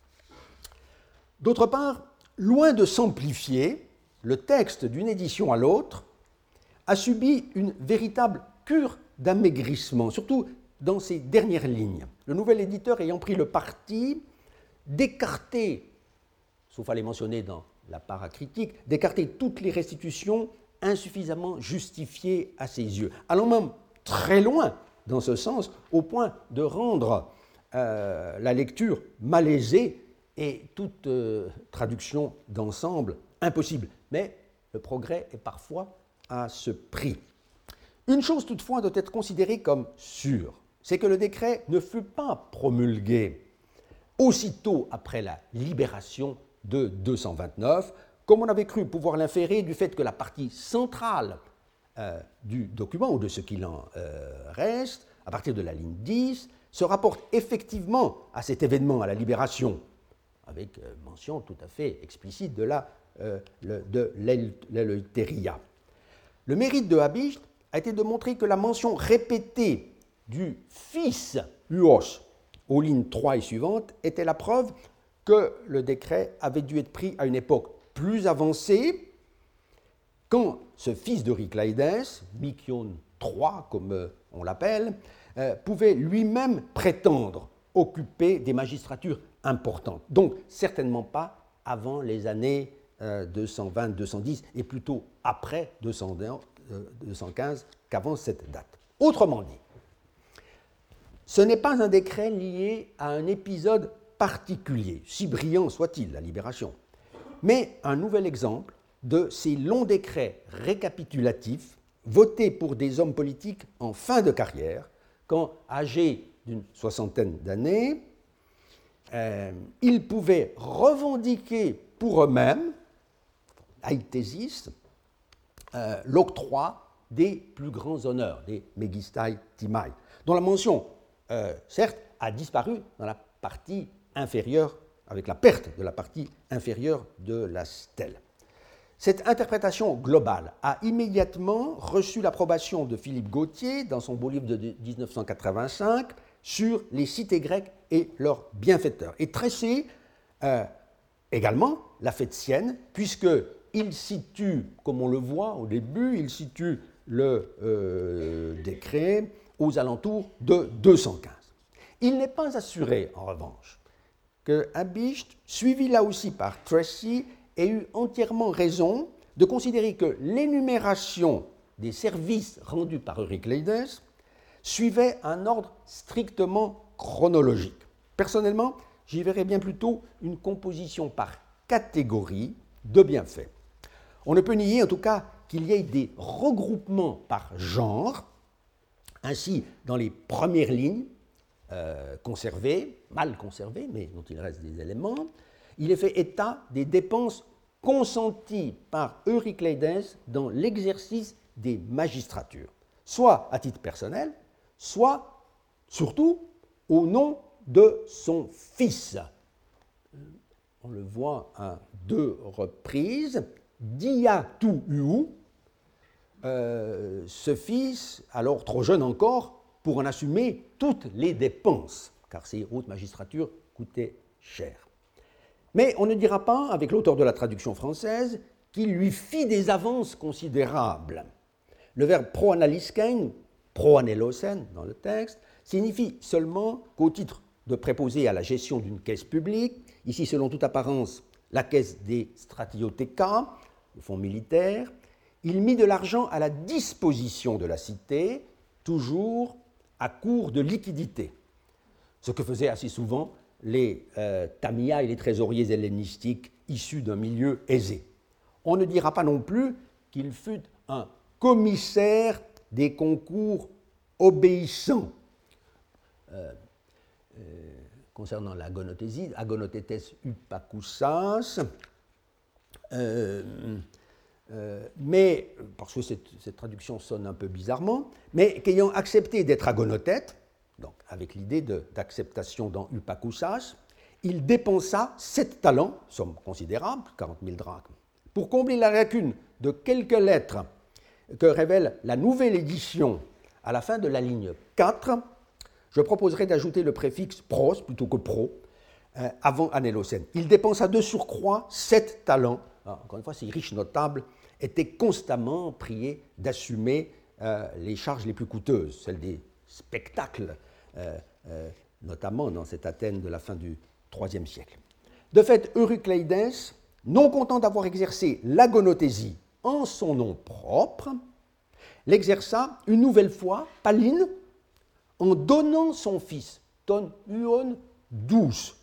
D'autre part, loin de s'amplifier, le texte d'une édition à l'autre a subi une véritable cure d'amaigrissement, surtout dans ses dernières lignes. Le nouvel éditeur ayant pris le parti d'écarter, sauf à les mentionner dans la paracritique, d'écarter toutes les restitutions insuffisamment justifiées à ses yeux, allant même très loin dans ce sens, au point de rendre la lecture malaisée et toute traduction d'ensemble impossible. Mais le progrès est parfois à ce prix. Une chose toutefois doit être considérée comme sûre, c'est que le décret ne fut pas promulgué aussitôt après la libération de 229, comme on avait cru pouvoir l'inférer du fait que la partie centrale du document, ou de ce qu'il en reste, à partir de la ligne 10, se rapporte effectivement à cet événement, à la libération, avec mention tout à fait explicite de l'Eleutheria. Le mérite de Habicht a été de montrer que la mention répétée du fils Huos aux lignes 3 et suivantes était la preuve que le décret avait dû être pris à une époque plus avancée, quand ce fils d'Eurycleides, Mikion III comme on l'appelle, pouvait lui-même prétendre occuper des magistratures importantes. Donc certainement pas avant les années 220-210 et plutôt après 215 qu'avant cette date. Autrement dit, ce n'est pas un décret lié à un épisode particulier, si brillant soit-il, la libération, mais un nouvel exemple de ces longs décrets récapitulatifs votés pour des hommes politiques en fin de carrière, quand, âgés d'une soixantaine d'années, ils pouvaient revendiquer pour eux-mêmes, aïthésistes, l'octroi des plus grands honneurs, des megistai timai, dont la mention, certes, a disparu dans la partie inférieure, avec la perte de la partie inférieure de la stèle. Cette interprétation globale a immédiatement reçu l'approbation de Philippe Gautier dans son beau livre de 1985 sur les cités grecques et leurs bienfaiteurs, et tressé également la fête sienne, puisqu'il situe, comme on le voit au début, il situe le décret aux alentours de 215. Il n'est pas assuré, en revanche, que Habicht, suivi là aussi par Tracy, ait eu entièrement raison de considérer que l'énumération des services rendus par Eurycleides suivait un ordre strictement chronologique. Personnellement, j'y verrais bien plutôt une composition par catégorie de bienfaits. On ne peut nier en tout cas qu'il y ait des regroupements par genre. Ainsi, dans les premières lignes conservées, mal conservées, mais dont il reste des éléments, il est fait état des dépenses consenties par Eurycleides dans l'exercice des magistratures, soit à titre personnel, soit, surtout, au nom de son fils. On le voit à deux reprises, Diatou-Uu, ce fils, alors trop jeune encore, pour en assumer toutes les dépenses, car ces hautes magistratures coûtaient cher. Mais on ne dira pas, avec l'auteur de la traduction française, qu'il lui fit des avances considérables. Le verbe proanaliskein, proanelosen dans le texte, signifie seulement qu'au titre de préposé à la gestion d'une caisse publique, ici selon toute apparence la caisse des stratiotheca, le fonds militaire, il mit de l'argent à la disposition de la cité, toujours à court de liquidité, ce que faisaient assez souvent les tamia et les trésoriers hellénistiques issus d'un milieu aisé. On ne dira pas non plus qu'il fut un commissaire des concours obéissants, concernant la gonothésie, agonothetes upakoussas, mais, parce que cette traduction sonne un peu bizarrement, mais qu'ayant accepté d'être agonothète, donc avec l'idée d'acceptation dans upakoussas, il dépensa 7 talents, somme considérable, 40 000 drachmes, pour combler la lacune de quelques lettres que révèle la nouvelle édition à la fin de la ligne 4. Je proposerai d'ajouter le préfixe pros plutôt que pro avant Anélocène. Il dépensa de surcroît 7 talents. Alors, encore une fois, ces riches notables étaient constamment priés d'assumer les charges les plus coûteuses, celles des spectacles, notamment dans cette Athènes de la fin du IIIe siècle. De fait, Eurycleides, non content d'avoir exercé l'agonothésie en son nom propre, l'exerça une nouvelle fois, Paline, en donnant son fils, ton uon douce.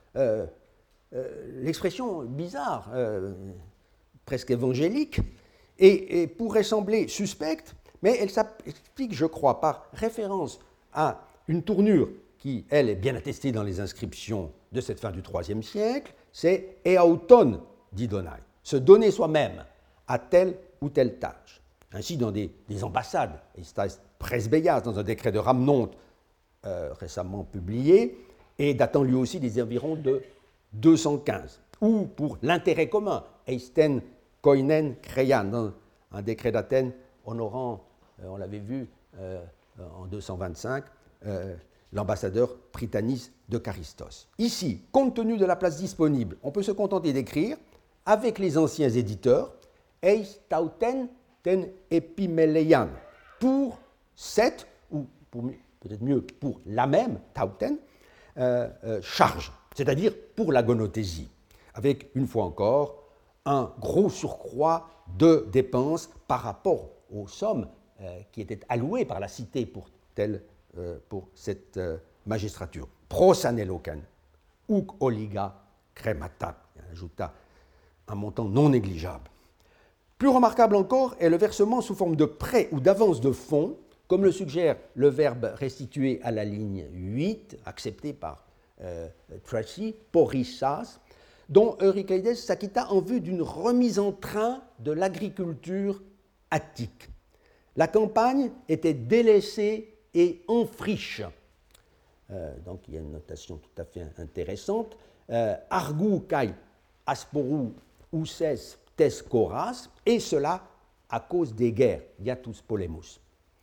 L'expression bizarre, presque évangélique, et pourrait sembler suspecte, mais elle s'explique, je crois, par référence à une tournure qui, elle, est bien attestée dans les inscriptions de cette fin du IIIe siècle, c'est « eauton » d'Idonai, se donner soi-même à telle ou telle tâche. Ainsi, dans des ambassades, presbeias, dans un décret de Rhamnonte récemment publié, et datant lui aussi des environs de 215, ou pour l'intérêt commun, eisten koinen kreian, dans un décret d'Athènes honorant, on l'avait vu en 225, l'ambassadeur Prytanis de Charistos. Ici, compte tenu de la place disponible, on peut se contenter d'écrire, avec les anciens éditeurs, eis tauten ten epimeleian, pour 7, ou peut-être mieux pour la même, tauten, charge, c'est-à-dire pour la gonothésie, avec, une fois encore, un gros surcroît de dépenses par rapport aux sommes qui étaient allouées par la cité pour cette magistrature. Pros aneloken, uk oliga cremata, il ajouta un montant non négligeable. Plus remarquable encore est le versement sous forme de prêt ou d'avance de fonds, comme le suggère le verbe restitué à la ligne 8, accepté par Tracy, porissas, dont Eurycleides s'acquitta en vue d'une remise en train de l'agriculture attique. La campagne était délaissée et en friche. Donc il y a une notation tout à fait intéressante. Argou kai asporou ouses tes koras, et cela à cause des guerres, hiatus polemus.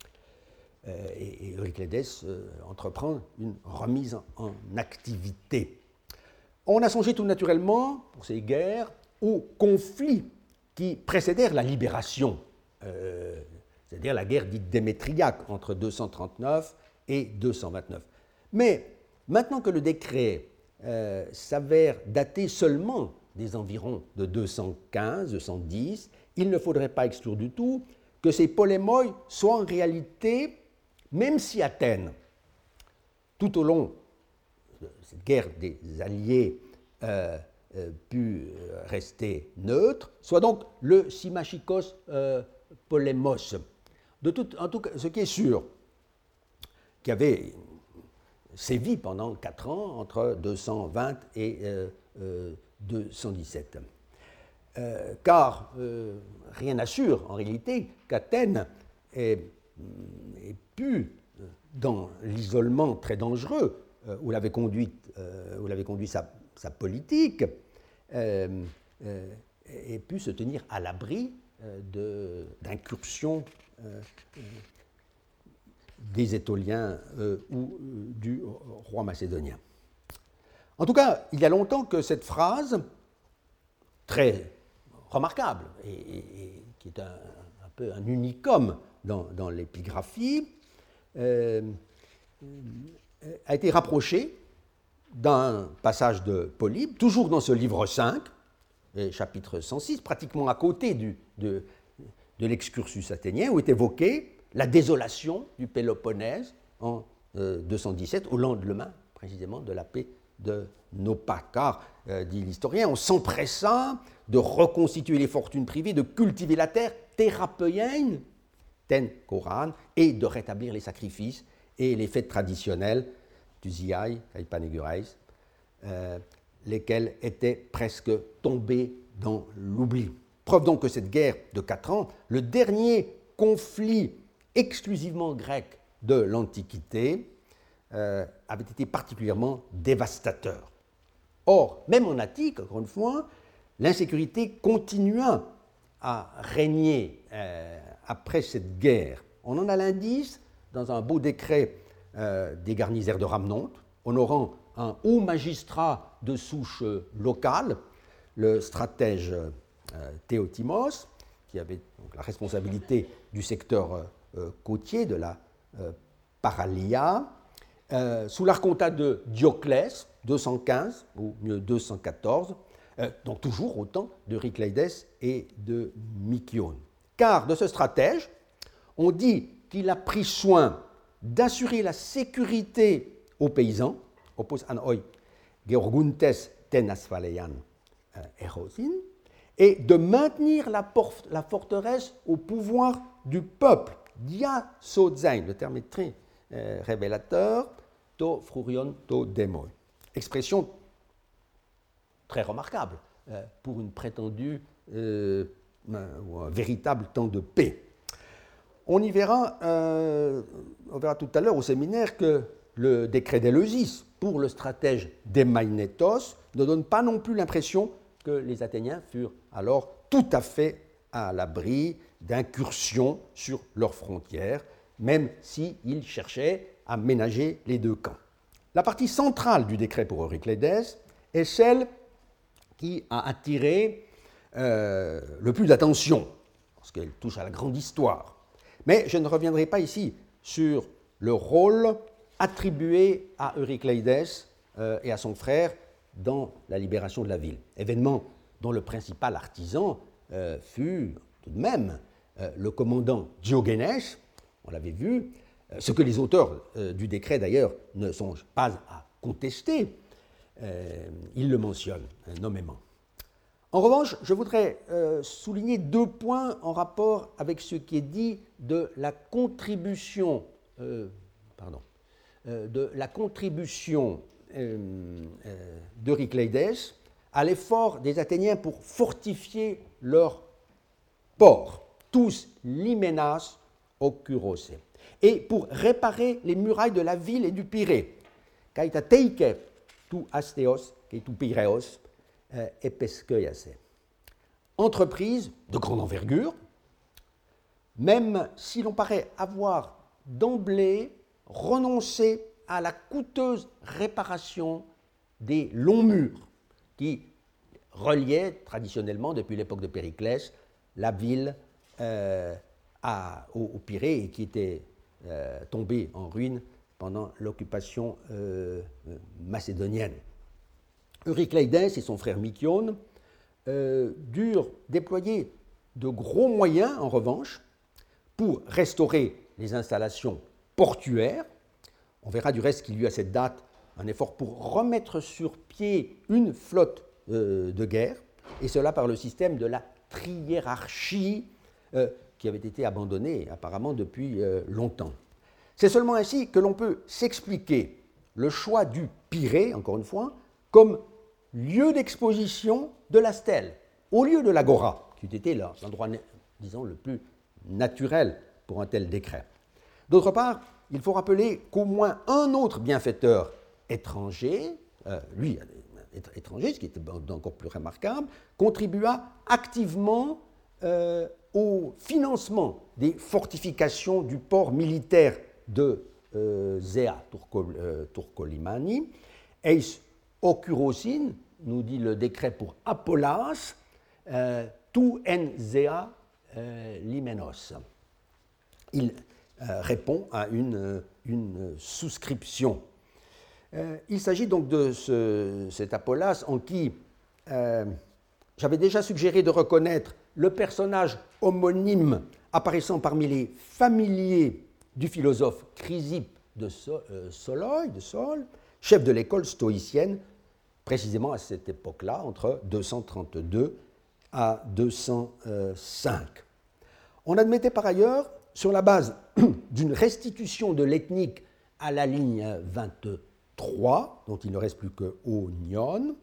Et Eurycleides entreprend une remise en activité. On a songé tout naturellement, pour ces guerres, aux conflits qui précédèrent la libération, c'est-à-dire la guerre dite démétriaque entre 239 et 229. Mais maintenant que le décret s'avère dater seulement des environs de 215, 210, il ne faudrait pas exclure du tout que ces polémoi soient en réalité, même si Athènes, tout au long de cette guerre des alliés, pu rester neutre, soit donc le Symmachikos polémos. En tout cas, ce qui est sûr, qui avait sévi pendant 4 ans, entre 220 et 217. Car rien n'assure en réalité qu'Athènes ait pu, dans l'isolement très dangereux où l'avait conduit sa politique, ait pu se tenir à l'abri d'incursions des Étoliens ou du roi macédonien. En tout cas, il y a longtemps que cette phrase, très remarquable et qui est un peu un unicum dans l'épigraphie, a été rapprochée d'un passage de Polybe, toujours dans ce livre 5, chapitre 106, pratiquement à côté de l'excursus athénien, où est évoquée la désolation du Péloponnèse en 217, au lendemain précisément de la paix de Nopa, car, dit l'historien, on s'empressa de reconstituer les fortunes privées, de cultiver la terre, thérapeuien, ten koran, et de rétablir les sacrifices et les fêtes traditionnelles Tusiai, Kaipanegureis, lesquels étaient presque tombés dans l'oubli. Preuve donc que cette guerre de 4 ans, le dernier conflit exclusivement grec de l'Antiquité, avait été particulièrement dévastateur. Or, même en Attique, encore une fois, l'insécurité continua à régner après cette guerre. On en a l'indice dans un beau décret des garnisaires de Rhamnonte, honorant un haut magistrat de souche locale, le stratège Théotimos, qui avait donc la responsabilité du secteur côtier de la Paralia, sous l'archontat de Dioclès, 215, ou mieux 214, donc toujours au temps de Eurycleides et de Mykione. Car de ce stratège, on dit qu'il a pris soin d'assurer la sécurité aux paysans, opus an oi Georguntes ten asphaleian erosin, et de maintenir la forteresse au pouvoir du peuple. Dia sozain, le terme est très révélateur, to frurion to demoi. Expression très remarquable pour une prétendue ou un véritable temps de paix. On verra tout à l'heure au séminaire que le décret d'Éleusis pour le stratège Demainetos ne donne pas non plus l'impression que les Athéniens furent alors tout à fait à l'abri d'incursions sur leurs frontières, même s'ils cherchaient à ménager les deux camps. La partie centrale du décret pour Eurycleides est celle qui a attiré le plus d'attention, parce qu'elle touche à la grande histoire. Mais je ne reviendrai pas ici sur le rôle attribué à Eurycleides et à son frère dans la libération de la ville, événement dont le principal artisan fut tout de même le commandant Diogénès, on l'avait vu, ce que les auteurs du décret d'ailleurs ne songent pas à contester, ils le mentionnent nommément. En revanche, je voudrais souligner 2 points en rapport avec ce qui est dit de la contribution, d'Eurycleides à l'effort des Athéniens pour fortifier leur port, tous limenas okurose, et pour réparer les murailles de la ville et du Pirée. Kaita teike tu astéos, tu Piréos, epeskeuiase. Entreprise de grande envergure, même si l'on paraît avoir d'emblée renoncé à la coûteuse réparation des longs murs qui reliaient traditionnellement, depuis l'époque de Périclès, la ville au Pirée et qui était tombée en ruine pendant l'occupation macédonienne. Eurycleides et son frère Mykione durent déployer de gros moyens, en revanche, pour restaurer les installations portuaires. On verra du reste qu'il y eut à cette date un effort pour remettre sur pied une flotte de guerre, et cela par le système de la triérarchie qui avait été abandonné apparemment depuis longtemps. C'est seulement ainsi que l'on peut s'expliquer le choix du Pirée, encore une fois, comme lieu d'exposition de la stèle, au lieu de l'agora, qui eût été l'endroit, disons, le plus naturel pour un tel décret. D'autre part, il faut rappeler qu'au moins un autre bienfaiteur étranger, étranger, ce qui était encore plus remarquable, contribua activement au financement des fortifications du port militaire de Zea Turcolimani. Eis ocurosin, nous dit le décret pour Apollas, tu en Zea limenos. Il répond à une souscription. Il s'agit donc de cet Apollas en qui j'avais déjà suggéré de reconnaître le personnage homonyme apparaissant parmi les familiers du philosophe Chrysippe de Sol, chef de l'école stoïcienne, précisément à cette époque-là, entre 232 à 205. On admettait par ailleurs, sur la base d'une restitution de l'ethnique à la ligne 23, 3, dont il ne reste plus que Onion,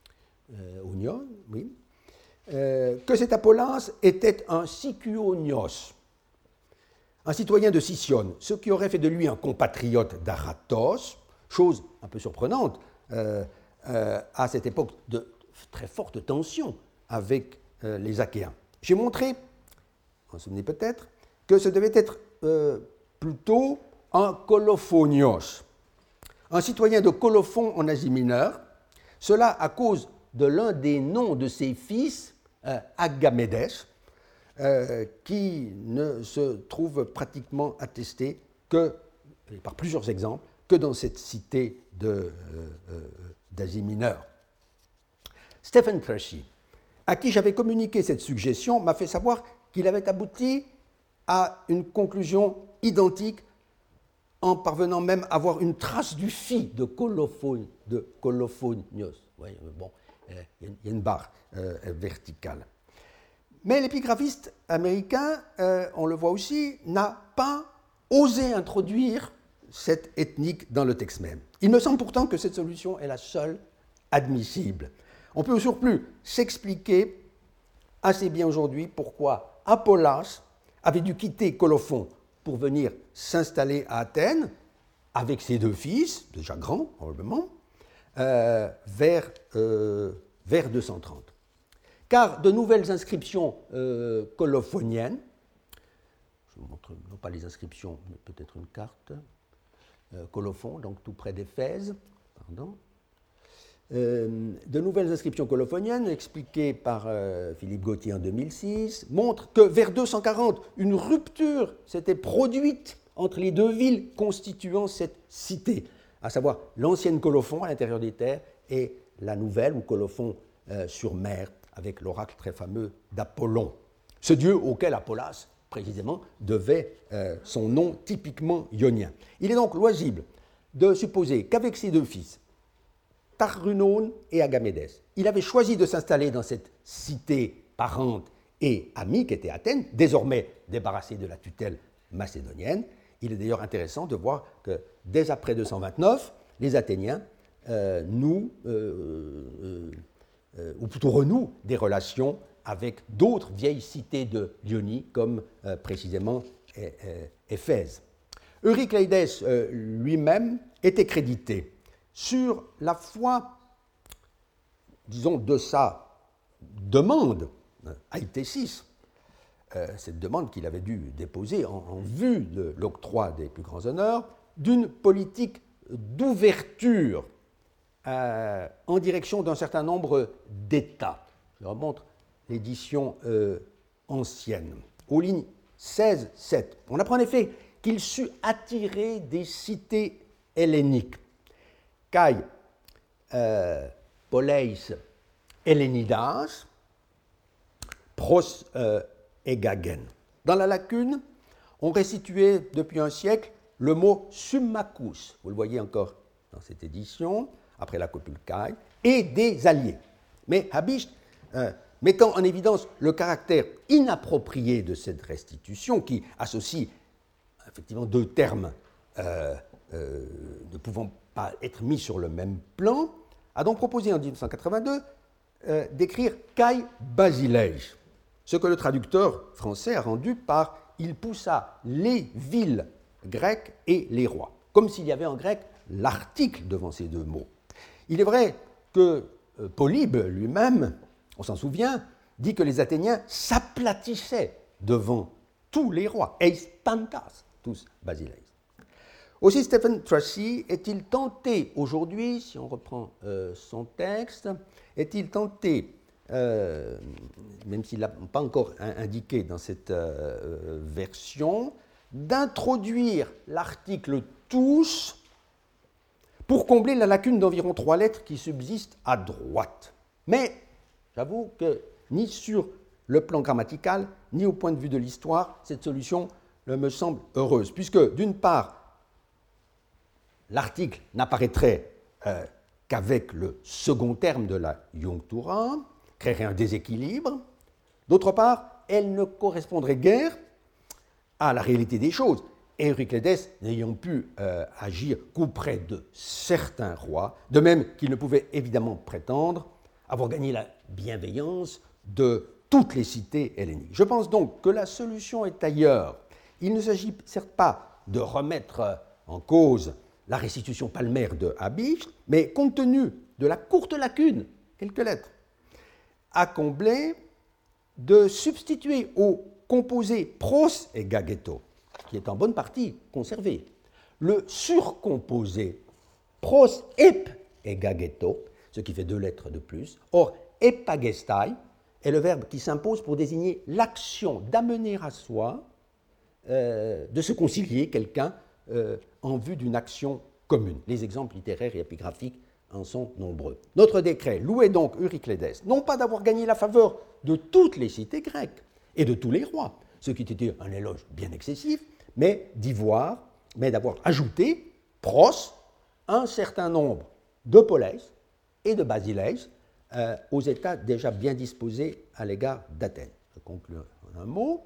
oui, que cet Apollas était un Sikyonios, un citoyen de Sicyone, ce qui aurait fait de lui un compatriote d'Aratos, chose un peu surprenante à cette époque de très forte tension avec les Achéens. J'ai montré, vous vous souvenez peut-être, que ce devait être plutôt un Colophonios, un citoyen de Colophon en Asie mineure, cela à cause de l'un des noms de ses fils, Agamédès, qui ne se trouve pratiquement attesté que, par plusieurs exemples, que dans cette cité d'Asie mineure. Stephen Tracey, à qui j'avais communiqué cette suggestion, m'a fait savoir qu'il avait abouti à une conclusion identique en parvenant même à voir une trace du phi de Colophonios. Oui, bon, il y a une barre verticale. Mais l'épigraphiste américain, on le voit aussi, n'a pas osé introduire cette ethnique dans le texte même. Il me semble pourtant que cette solution est la seule admissible. On peut au surplus s'expliquer assez bien aujourd'hui pourquoi Apollas avait dû quitter Colophon pour venir s'installer à Athènes avec ses 2 fils, déjà grands probablement, vers 230. Car de nouvelles inscriptions colophoniennes, je vous montre non pas les inscriptions, mais peut-être une carte, Colophon, donc tout près d'Éphèse, pardon. De nouvelles inscriptions colophoniennes, expliquées par Philippe Gauthier en 2006, montrent que vers 240, une rupture s'était produite entre les 2 villes constituant cette cité, à savoir l'ancienne Colophon à l'intérieur des terres et la nouvelle, ou Colophon sur mer, avec l'oracle très fameux d'Apollon, ce dieu auquel Apollas, précisément, devait son nom typiquement ionien. Il est donc loisible de supposer qu'avec ses 2 fils, Tarrunone et Agamédès, il avait choisi de s'installer dans cette cité parente et amie qu'était Athènes, désormais débarrassée de la tutelle macédonienne. Il est d'ailleurs intéressant de voir que dès après 229, les Athéniens ou plutôt renouent des relations avec d'autres vieilles cités de Lyonie, comme précisément Éphèse. Eurycléidès lui-même était crédité sur la foi, disons, de sa demande, aïtésis, cette demande qu'il avait dû déposer en vue de l'octroi des plus grands honneurs, d'une politique d'ouverture en direction d'un certain nombre d'États. Je remontre l'édition ancienne. Aux lignes 16-7, on apprend en effet qu'il sut attirer des cités helléniques. Kai Poleis Hellenidas, Pros Egagen. Dans la lacune, on restituait depuis un siècle le mot Summacus, vous le voyez encore dans cette édition, après la copule Kai, et des alliés. Mais Habicht, mettant en évidence le caractère inapproprié de cette restitution, qui associe effectivement 2 termes ne pouvant pas être mis sur le même plan, a donc proposé en 1982 d'écrire Kai Basileis, ce que le traducteur français a rendu par « il poussa les villes grecques et les rois », comme s'il y avait en grec l'article devant ces 2 mots. Il est vrai que Polybe lui-même, on s'en souvient, dit que les Athéniens s'aplatissaient devant tous les rois, eis pantas, tous Basileis. Aussi, Stephen Tracey est-il tenté aujourd'hui, si on reprend son texte, est-il tenté, même s'il n'a pas encore indiqué dans cette version, d'introduire l'article tous pour combler la lacune d'environ 3 lettres qui subsiste à droite. Mais j'avoue que ni sur le plan grammatical, ni au point de vue de l'histoire, cette solution me semble heureuse, puisque d'une part, l'article n'apparaîtrait qu'avec le second terme de la Iunctura, créerait un déséquilibre. D'autre part, elle ne correspondrait guère à la réalité des choses, et Euryclédès n'ayant pu agir qu'auprès de certains rois, de même qu'il ne pouvait évidemment prétendre avoir gagné la bienveillance de toutes les cités helléniques. Je pense donc que la solution est ailleurs. Il ne s'agit certes pas de remettre en cause la restitution palmaire de Habich, mais compte tenu de la courte lacune, quelques lettres, à combler, de substituer au composé pros et gagetto, qui est en bonne partie conservé, le surcomposé pros ep et gagetto, ce qui fait 2 lettres de plus. Or, epagestai est le verbe qui s'impose pour désigner l'action d'amener à soi, de se concilier quelqu'un en vue d'une action commune. Les exemples littéraires et épigraphiques en sont nombreux. Notre décret louait donc Euryclédès, non pas d'avoir gagné la faveur de toutes les cités grecques et de tous les rois, ce qui était un éloge bien excessif, mais d'avoir ajouté pros un certain nombre de poleis et de basileis aux États déjà bien disposés à l'égard d'Athènes. Je conclue en un mot.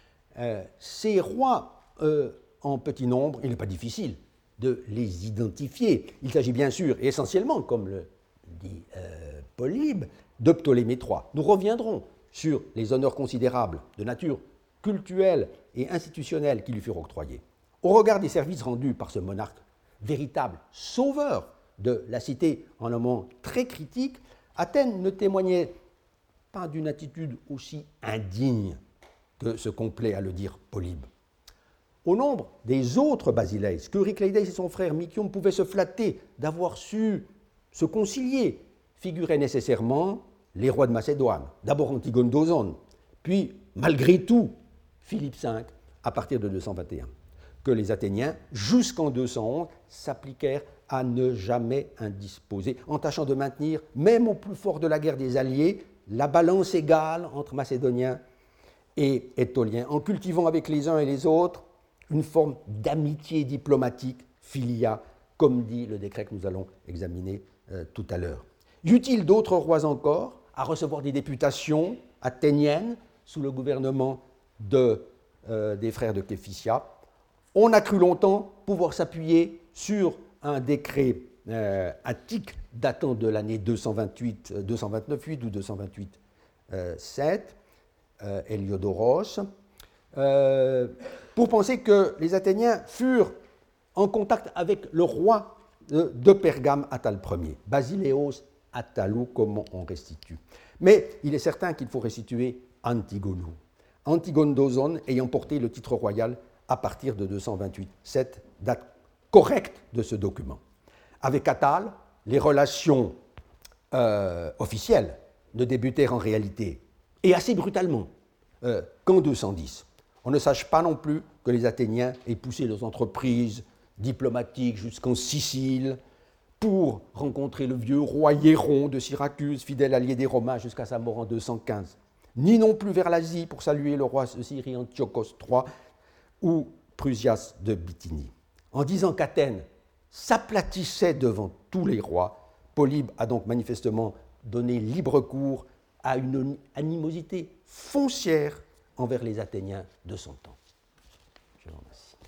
Ces rois en petit nombre, il n'est pas difficile de les identifier. Il s'agit bien sûr et essentiellement, comme le dit Polybe, de Ptolémée III. Nous reviendrons sur les honneurs considérables de nature cultuelle et institutionnelle qui lui furent octroyés. Au regard des services rendus par ce monarque, véritable sauveur de la cité en un moment très critique, Athènes ne témoignait pas d'une attitude aussi indigne que se complaît à le dire Polybe. Au nombre des autres basileis, qu'Euryclédès et son frère Mykion pouvaient se flatter d'avoir su se concilier, figuraient nécessairement les rois de Macédoine, d'abord Antigone d'Ozone, puis, malgré tout, Philippe V, à partir de 221, que les Athéniens, jusqu'en 211, s'appliquèrent à ne jamais indisposer, en tâchant de maintenir, même au plus fort de la guerre des alliés, la balance égale entre Macédoniens et Étoliens, en cultivant avec les uns et les autres une forme d'amitié diplomatique, filia, comme dit le décret que nous allons examiner tout à l'heure. Y eut-il d'autres rois encore à recevoir des députations athéniennes sous le gouvernement des frères de Képhysia? On a cru longtemps pouvoir s'appuyer sur un décret attique datant de l'année 229-8 ou 228-7, Héliodoros, pour penser que les Athéniens furent en contact avec le roi de Pergame, Attale Ier, Basileos Attalou, comme on restitue. Mais il est certain qu'il faut restituer Antigone, Antigone d'Ozone ayant porté le titre royal à partir de 228, cette date correcte de ce document. Avec Attale, les relations officielles ne débutèrent en réalité, et assez brutalement, qu'en 210. On ne sache pas non plus que les Athéniens aient poussé leurs entreprises diplomatiques jusqu'en Sicile pour rencontrer le vieux roi Hieron de Syracuse, fidèle allié des Romains jusqu'à sa mort en 215, ni non plus vers l'Asie pour saluer le roi de Syrie Antiochos III ou Prusias de Bithynie. En disant qu'Athènes s'aplatissait devant tous les rois, Polybe a donc manifestement donné libre cours à une animosité foncière envers les Athéniens de son temps. Je vous remercie.